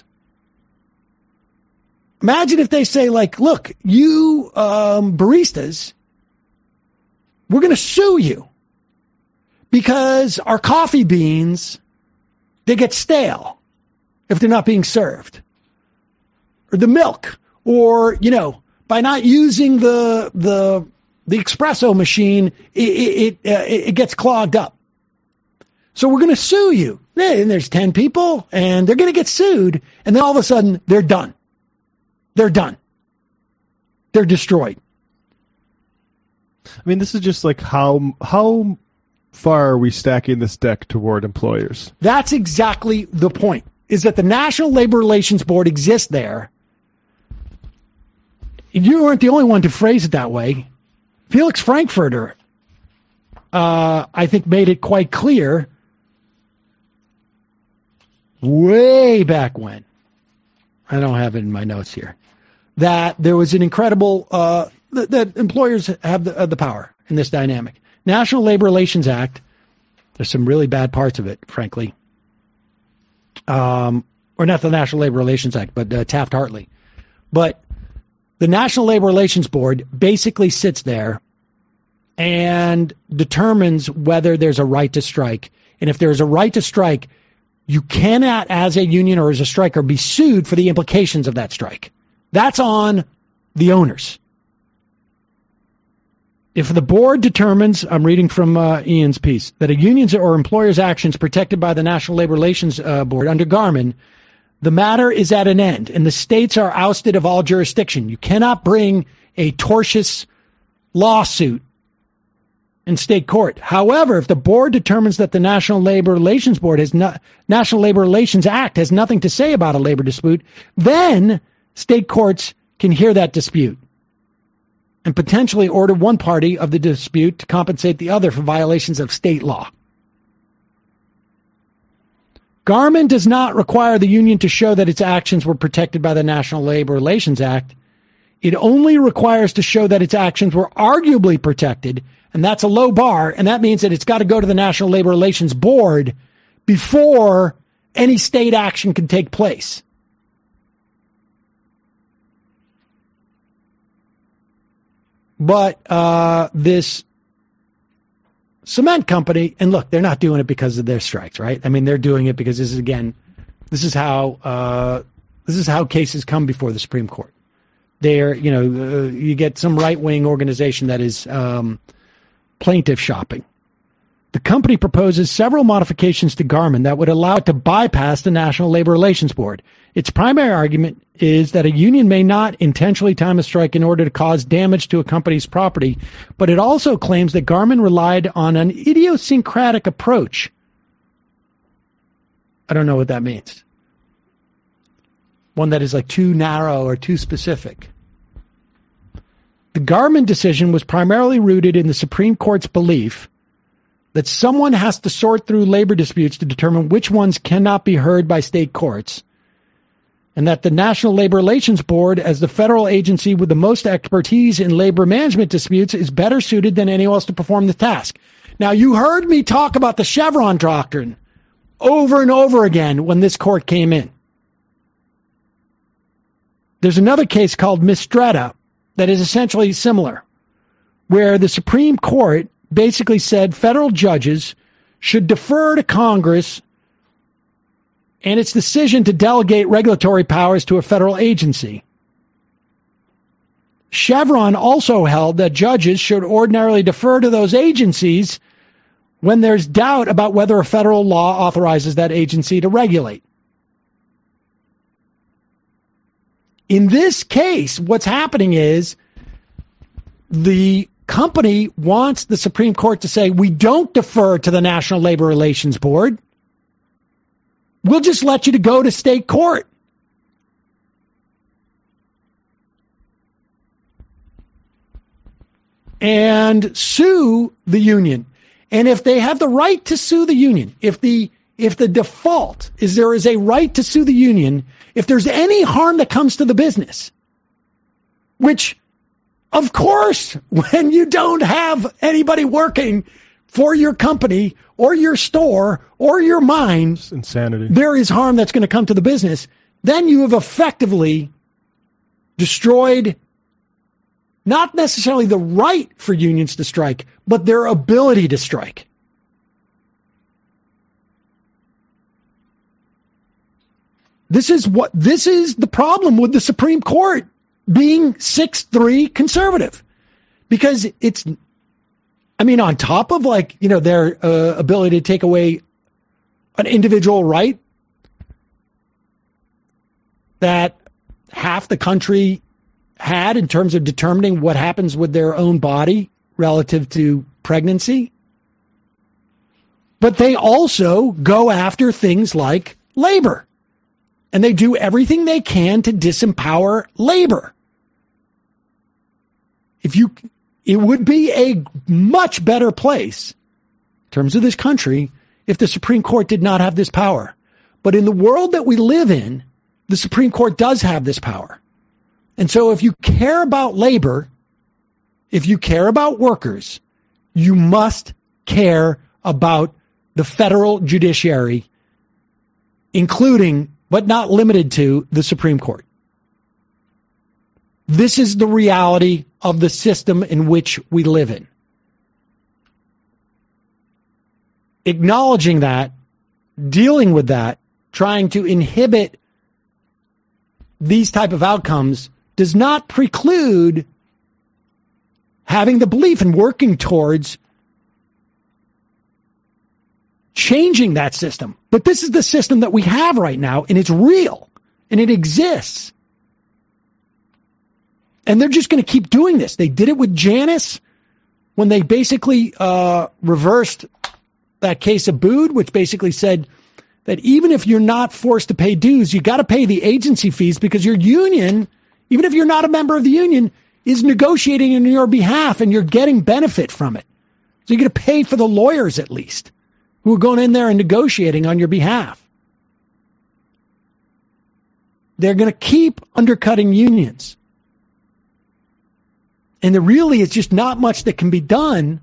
Imagine if they say, look, you baristas, we're going to sue you because our coffee beans, they get stale if they're not being served. Or the milk, or, by not using the espresso machine, it gets clogged up. So we're going to sue you. And there's 10 people, and they're going to get sued, and then all of a sudden, they're done. They're done. They're destroyed. I mean, this is just how far are we stacking this deck toward employers? That's exactly the point, is that the National Labor Relations Board exists there. You weren't the only one to phrase it that way. Felix Frankfurter, I think, made it quite clear way back when, I don't have it in my notes here, that there was an incredible, that employers have the power in this dynamic. National Labor Relations Act, there's some really bad parts of it, frankly. Or not the National Labor Relations Act, but Taft-Hartley. But the National Labor Relations Board basically sits there and determines whether there's a right to strike. And if there's a right to strike, you cannot, as a union or as a striker, be sued for the implications of that strike. That's on the owners. If the board determines, I'm reading from Ian's piece, that a union's or employer's actions protected by the National Labor Relations Board under Garmin, the matter is at an end, and the states are ousted of all jurisdiction. You cannot bring a tortious lawsuit in state court. However, if the board determines that the National Labor Relations Board National Labor Relations Act has nothing to say about a labor dispute, then state courts can hear that dispute and potentially order one party of the dispute to compensate the other for violations of state law. Garmin does not require the union to show that its actions were protected by the National Labor Relations Act. It only requires to show that its actions were arguably protected, and that's a low bar, and that means that it's got to go to the National Labor Relations Board before any state action can take place. But this cement company, and look, they're not doing it because of their strikes, right? I mean, they're doing it because this is how cases come before the Supreme Court. They're, you get some right-wing organization that is plaintiff shopping. The company proposes several modifications to Garmin that would allow it to bypass the National Labor Relations Board. Its primary argument is that a union may not intentionally time a strike in order to cause damage to a company's property, but it also claims that Garmin relied on an idiosyncratic approach. I don't know what that means. One that is like too narrow or too specific. The Garmin decision was primarily rooted in the Supreme Court's belief that someone has to sort through labor disputes to determine which ones cannot be heard by state courts, and that the National Labor Relations Board, as the federal agency with the most expertise in labor management disputes, is better suited than anyone else to perform the task. Now, you heard me talk about the Chevron doctrine over and over again when this court came in. There's another case called Mistretta that is essentially similar, where the Supreme Court basically said federal judges should defer to Congress and its decision to delegate regulatory powers to a federal agency. Chevron also held that judges should ordinarily defer to those agencies when there's doubt about whether a federal law authorizes that agency to regulate. In this case, what's happening is the company wants the Supreme Court to say, we don't defer to the National Labor Relations Board. We'll just let you to go to state court. And sue the union. And if they have the right to sue the union, if the default is there is a right to sue the union, if there's any harm that comes to the business, which, of course, when you don't have anybody working for your company or your store or your mine, it's insanity. There is harm that's going to come to the business. Then you have effectively destroyed not necessarily the right for unions to strike, but their ability to strike. This is the problem with the Supreme Court being 6-3 conservative, because it's, on top of their ability to take away an individual right that half the country had in terms of determining what happens with their own body relative to pregnancy. But they also go after things like labor. And they do everything they can to disempower labor. It would be a much better place in terms of this country if the Supreme Court did not have this power. But in the world that we live in, the Supreme Court does have this power. And so if you care about labor, if you care about workers, you must care about the federal judiciary, including, but not limited to, the Supreme Court. This is the reality of the system in which we live in. acknowledging that, dealing with that, trying to inhibit these type of outcomes does not preclude having the belief and working towards changing that system. But this is the system that we have right now, and it's real, and it exists. And they're just going to keep doing this. They did it with Janus when they basically reversed that case of Bood, which basically said that even if you're not forced to pay dues, you got to pay the agency fees because your union, even if you're not a member of the union, is negotiating on your behalf and you're getting benefit from it. So you're going to pay for the lawyers at least who are going in there and negotiating on your behalf. They're going to keep undercutting unions. And there really is just not much that can be done.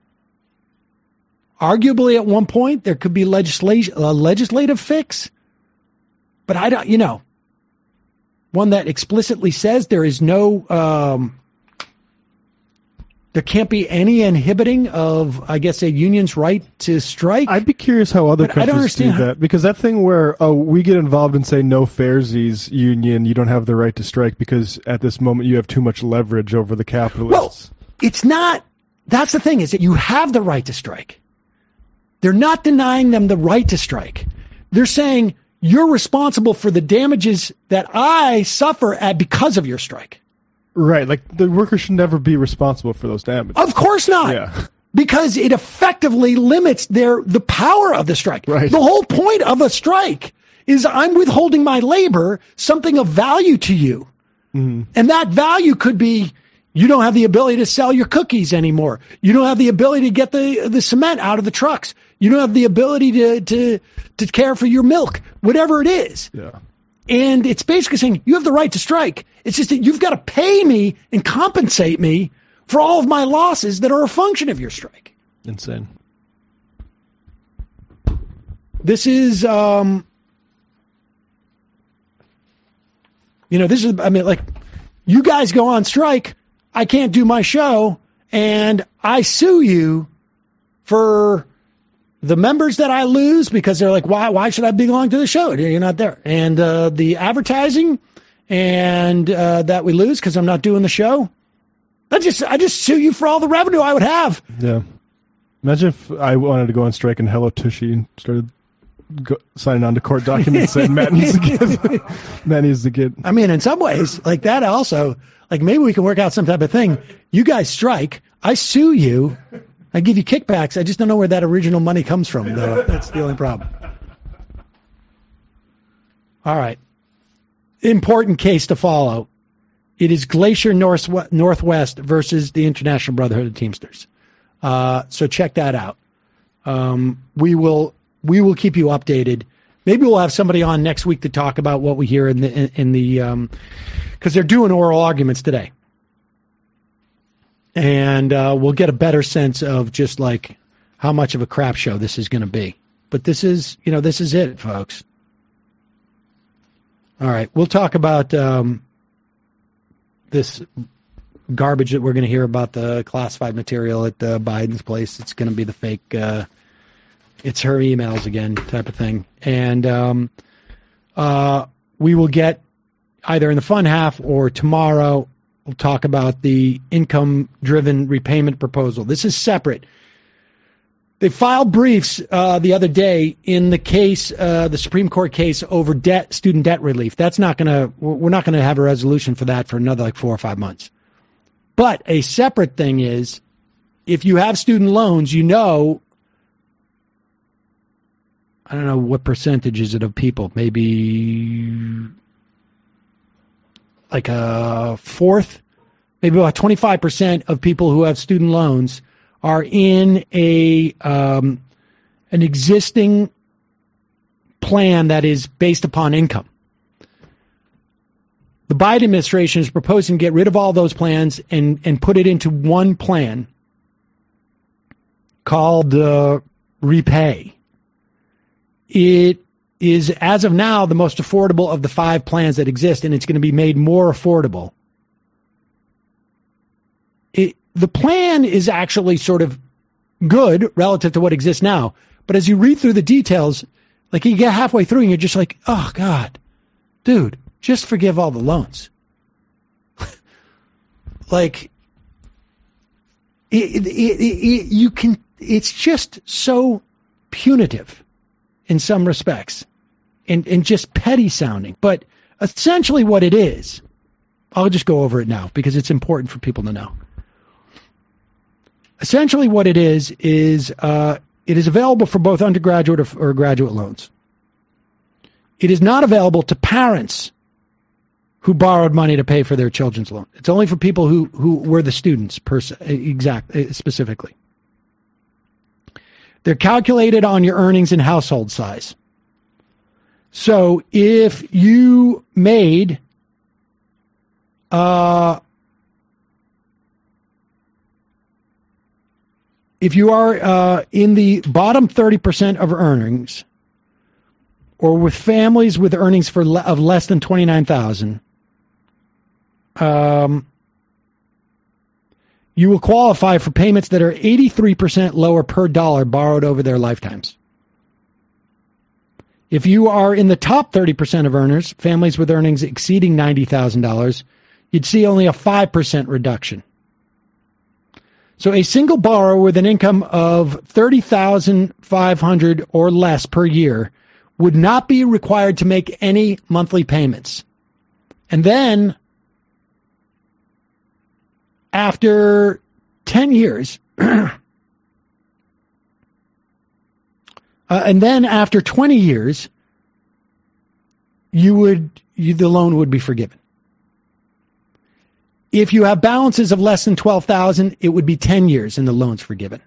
Arguably, at one point, there could be a legislative fix. But I don't, one that explicitly says there is no, there can't be any inhibiting of, I guess, a union's right to strike. I'd be curious how other countries do that. Because that thing where we get involved and say, no fairsies, union, you don't have the right to strike because at this moment you have too much leverage over the capitalists. Well, it's not. That's the thing, is that you have the right to strike. They're not denying them the right to strike. They're saying you're responsible for the damages that I suffer because of your strike. Right, like the workers should never be responsible for those damages. Of course not. Yeah. Because it effectively limits the power of the strike. Right. The whole point of a strike is I'm withholding my labor, something of value to you. Mm-hmm. And that value could be you don't have the ability to sell your cookies anymore. You don't have the ability to get the cement out of the trucks. You don't have the ability to care for your milk, whatever it is. Yeah. And it's basically saying you have the right to strike. It's just that you've got to pay me and compensate me for all of my losses that are a function of your strike. Insane. This is, this is, like, you guys go on strike. I can't do my show, and I sue you for the members that I lose because they're like, why should I belong to the show? You're not there. And the advertising and that we lose because I'm not doing the show. I just sue you for all the revenue I would have. Yeah. Imagine if I wanted to go on strike and Hello Tushy and started signing on to court documents saying Matt needs to get. I mean, in some ways, like that also, like maybe we can work out some type of thing. You guys strike. I sue you. I give you kickbacks. I just don't know where that original money comes from, though. That's the only problem. All right. Important case to follow. It is Glacier Northwest versus the International Brotherhood of Teamsters. So check that out. We will keep you updated. Maybe we'll have somebody on next week to talk about what we hear in the because they're doing oral arguments today. And we'll get a better sense of just like how much of a crap show this is going to be. But this is it, folks. All right. We'll talk about this garbage that we're going to hear about, the classified material at Biden's place. It's going to be the fake, it's her emails again type of thing. And we will get either in the fun half or tomorrow, we'll talk about the income-driven repayment proposal. This is separate. They filed briefs the other day in the case, the Supreme Court case over student debt relief. We're not going to have a resolution for that for another like 4 or 5 months. But a separate thing is, if you have student loans, I don't know what percentage is it of people, maybe like a fourth, maybe about 25% of people who have student loans are in an existing plan that is based upon income. The Biden administration is proposing to get rid of all those plans and put it into one plan called Repay. It is, as of now, the most affordable of the 5 plans that exist, and it's going to be made more affordable. The plan is actually sort of good relative to what exists now, But as you read through the details, like you get halfway through and you're just like, oh God, dude, just forgive all the loans. Like, it's just so punitive in some respects and just petty sounding. But essentially what it is, I'll just go over it now because it's important for people to know. Essentially what it is it is available for both undergraduate or graduate loans. It is not available to parents who borrowed money to pay for their children's loan. It's only for people who were the students specifically. They're calculated on your earnings and household size. So if you made if you are in the bottom 30% of earnings, or with families with earnings of less than $29,000, you will qualify for payments that are 83% lower per dollar borrowed over their lifetimes. If you are in the top 30% of earners, families with earnings exceeding $90,000, you'd see only a 5% reduction. So a single borrower with an income of $30,500 or less per year would not be required to make any monthly payments. And then, after 10 years, and then after 20 years, the loan would be forgiven. If you have balances of less than $12,000, it would be 10 years and the loan's forgiven.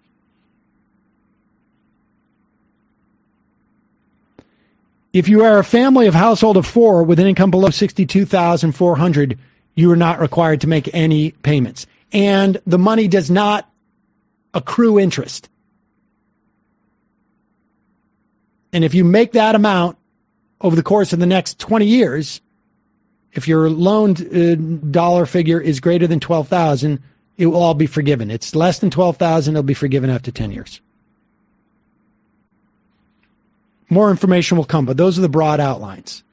If you are a family of household of 4 with an income below $62,400, you are not required to make any payments. And the money does not accrue interest. And if you make that amount over the course of the next 20 years, if your loaned dollar figure is greater than $12,000, it will all be forgiven. It's less than $12,000, it'll be forgiven after 10 years. More information will come, but those are the broad outlines.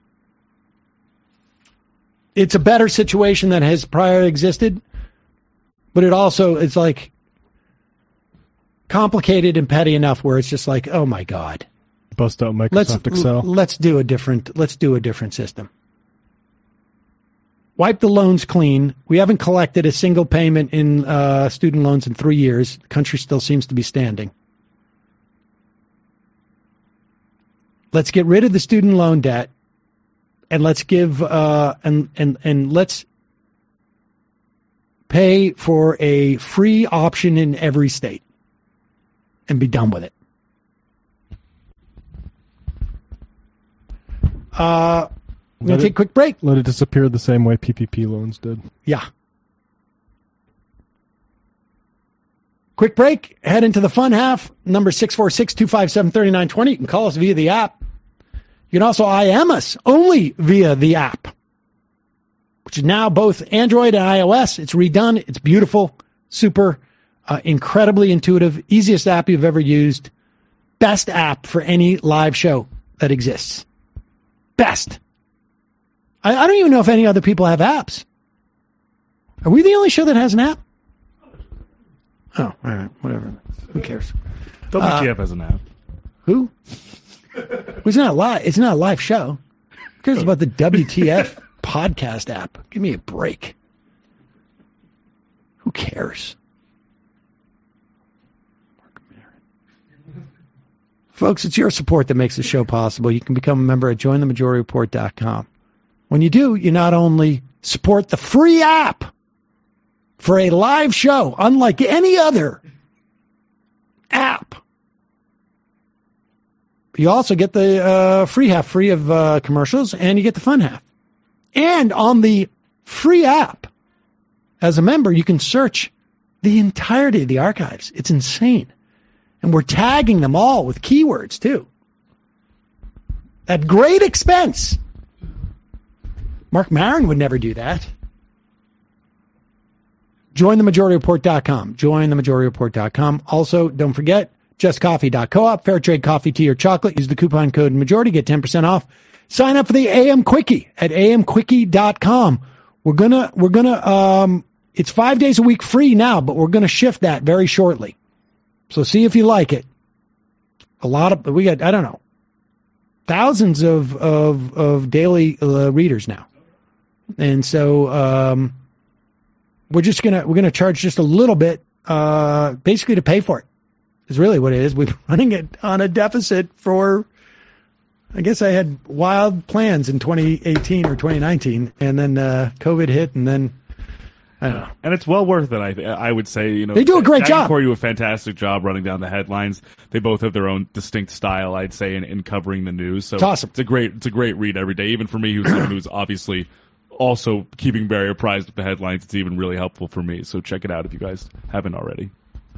It's a better situation than has prior existed, but it's like complicated and petty enough where it's just like, oh my God. Bust out Microsoft Excel. Let's do a different system. Wipe the loans clean. We haven't collected a single payment in student loans in 3 years. The country still seems to be standing. Let's get rid of the student loan debt, and let's give and let's pay for a free option in every state, and be done with it. We're going to take a quick break. Let it disappear the same way PPP loans did. Yeah. Quick break. Head into the fun half. Number 646-257-3920. You can call us via the app. You can also IM us only via the app, which is now both Android and iOS. It's redone. It's beautiful. Super. Incredibly intuitive. Easiest app you've ever used. Best app for any live show that exists. Best. I don't even know if any other people have apps. Are we the only show that has an app? Oh, all right. Whatever. Who cares? WTF has an app. Who? It's not live. It's not a live show. Who cares about the WTF podcast app? Give me a break. Who cares? Folks, it's your support that makes the show possible. You can become a member at jointhemajority.report.com. When you do, you not only support the free app for a live show, unlike any other app, but you also get the free half free of commercials, and you get the fun half. And on the free app, as a member, you can search the entirety of the archives. It's insane. And we're tagging them all with keywords, too. At great expense. Mark Maron would never do that. JoinTheMajorityReport.com. JoinTheMajorityReport.com. Also, don't forget, JustCoffee.coop, fair trade coffee, tea, or chocolate. Use the coupon code majority, get 10% off. Sign up for the AM Quickie at amquickie.com. We're gonna, it's 5 days a week free now, but we're gonna shift that very shortly. So see if you like it. We got, I don't know, thousands of daily readers now. And so, we're gonna charge just a little bit, basically to pay for it. Is really what it is. We've been running it on a deficit for, I guess I had wild plans in 2018 or 2019, and then COVID hit, and then I don't know. And it's well worth it. I would say, they do a great job. Corey do a fantastic job running down the headlines. They both have their own distinct style, I'd say, in covering the news. So it's awesome. It's a great read every day. Even for me, who's obviously also keeping very apprised of the headlines, it's even really helpful for me. So check it out if you guys haven't already.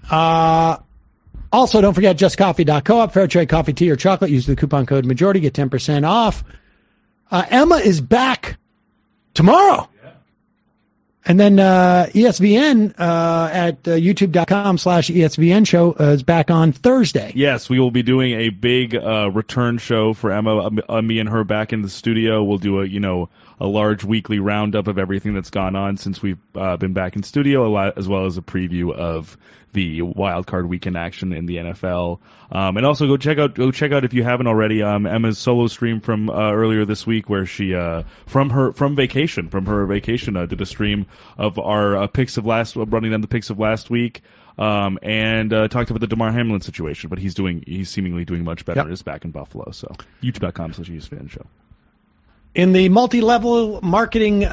Also, don't forget justcoffee.coop, fair trade coffee, tea, or chocolate. Use the coupon code majority, get 10% off. Emma is back tomorrow. Yeah. And then ESVN at youtube.com/ESVN show is back on Thursday. Yes, we will be doing a big return show for Emma. Me and her back in the studio. We'll do a large weekly roundup of everything that's gone on since we've been back in studio, as well as a preview of the wild card weekend action in the NFL. And also go check out if you haven't already, Emma's solo stream from earlier this week, where she from her vacation did a stream of our running down the picks of last week. And talked about the Damar Hamlin situation, but he's seemingly doing much better. Is back in Buffalo. So youtube.com/ESVN show. In the multi-level marketing,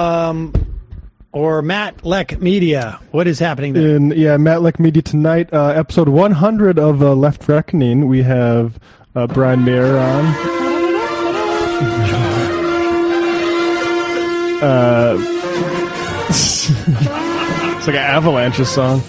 or Matt Leck Media, what is happening there? Matt Leck Media tonight, episode 100 of Left Reckoning. We have Brian Mayer on. It's like an Avalanche song.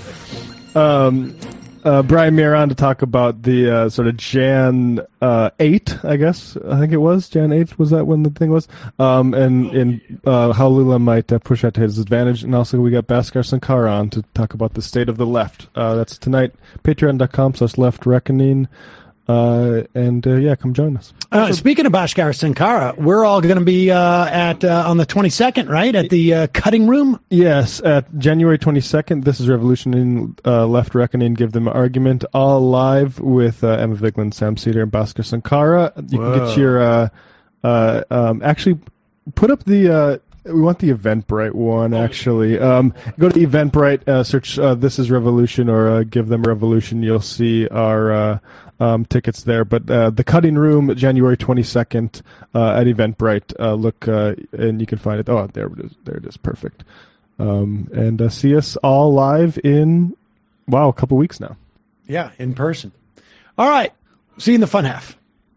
Brian Mayer on to talk about the sort of Jan 8, I guess. I think it was Jan 8. Was that when the thing was? And how Lula might push that to his advantage. And also we got Bhaskar Sankara on to talk about the state of the left. That's tonight. Patreon.com/Left Reckoning. Come join us. Speaking of Bhaskar Sankara, we're all going to be on the 22nd, right? At the Cutting Room? Yes, at January 22nd. This is Revolution in Left Reckoning. Give them an argument. All live with Emma Vigeland, Sam Seder, and Bhaskar Sankara. You can get your actually put up the. We want the Eventbrite one, actually. Go to Eventbrite, search This is Revolution or Give Them Revolution. You'll see our tickets there. But the Cutting Room, January 22nd at Eventbrite. Look, and you can find it. Oh, there it is. There it is. Perfect. And see us all live in, a couple weeks now. Yeah, in person. All right. See you in the fun half.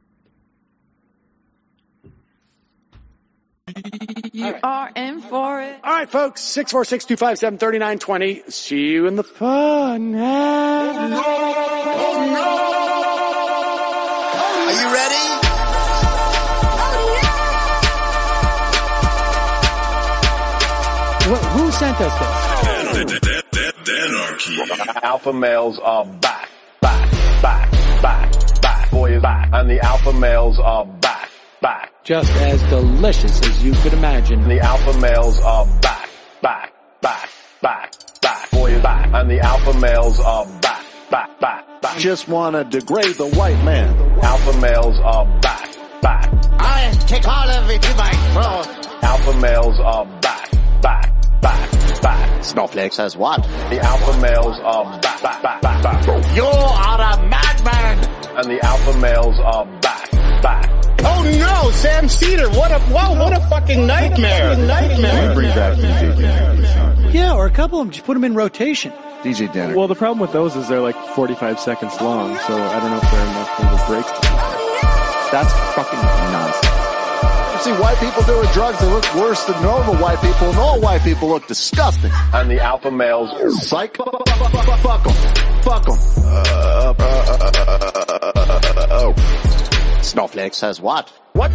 You are in for it. All right, folks. 646-257-3920. See you in the fun half. Oh, no. Are you ready? Who sent us this? Anarchy. Alpha males are back. Boy is back. And the alpha males are back. Just as delicious as you could imagine. The alpha males are back. Boy is back. And the alpha males are back. Just want to degrade the white man. Alpha males are back. I take all of it to my throat. Alpha males are back. Snowflake says what? The alpha males are back. You are a madman. And the alpha males are back. Oh no, Sam Seder! What a fucking nightmare! Bring back DJ Danner. Yeah, or a couple of them. Just put them in rotation. DJ Danner. Well, the problem with those is they're like 45 seconds long, so I don't know if they're enough of a break. That's fucking nonsense. You see white people doing drugs that look worse than normal white people, and all white people look disgusting. And the alpha males, psych, fuck them. Snowflake says what? What?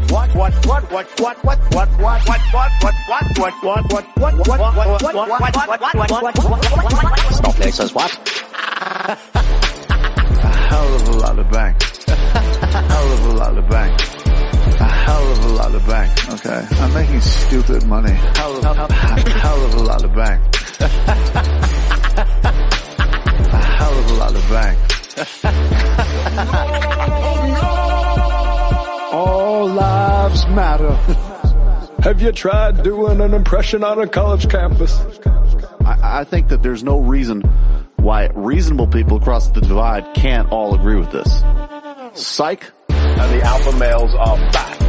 Snowflake says what? How hell of a lot of bank. Hell of a lot of bank. A hell of a lot of bank. Okay. I'm making stupid money. Hell of a lot of bank. A hell of a lot of bank. All lives matter. Have you tried doing an impression on a college campus? I think that there's no reason why reasonable people across the divide can't all agree with this. Psych. And the alpha males are back.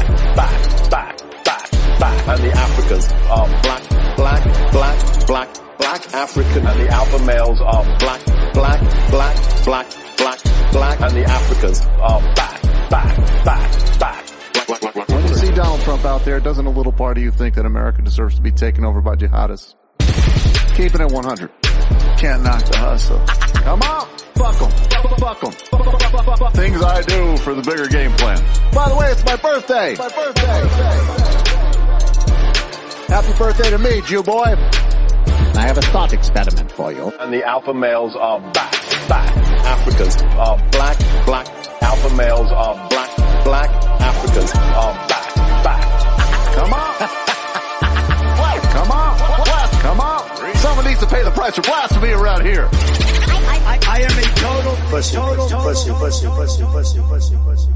And the Africans are black African. And the alpha males are black. And the Africans are back. When you see Donald Trump out there, doesn't a little part of you think that America deserves to be taken over by jihadists? Keep it at 100. Can't knock the hustle. Come on, fuck them. Things I do for the bigger game plan. By the way, it's my birthday. Happy birthday to me, Jew boy. I have a thought experiment for you. And the alpha males are back. Africans are black. Alpha males are black. Africans are back. Come on. Come on. Someone needs to pay the price for blasphemy around here. I am a total pussy.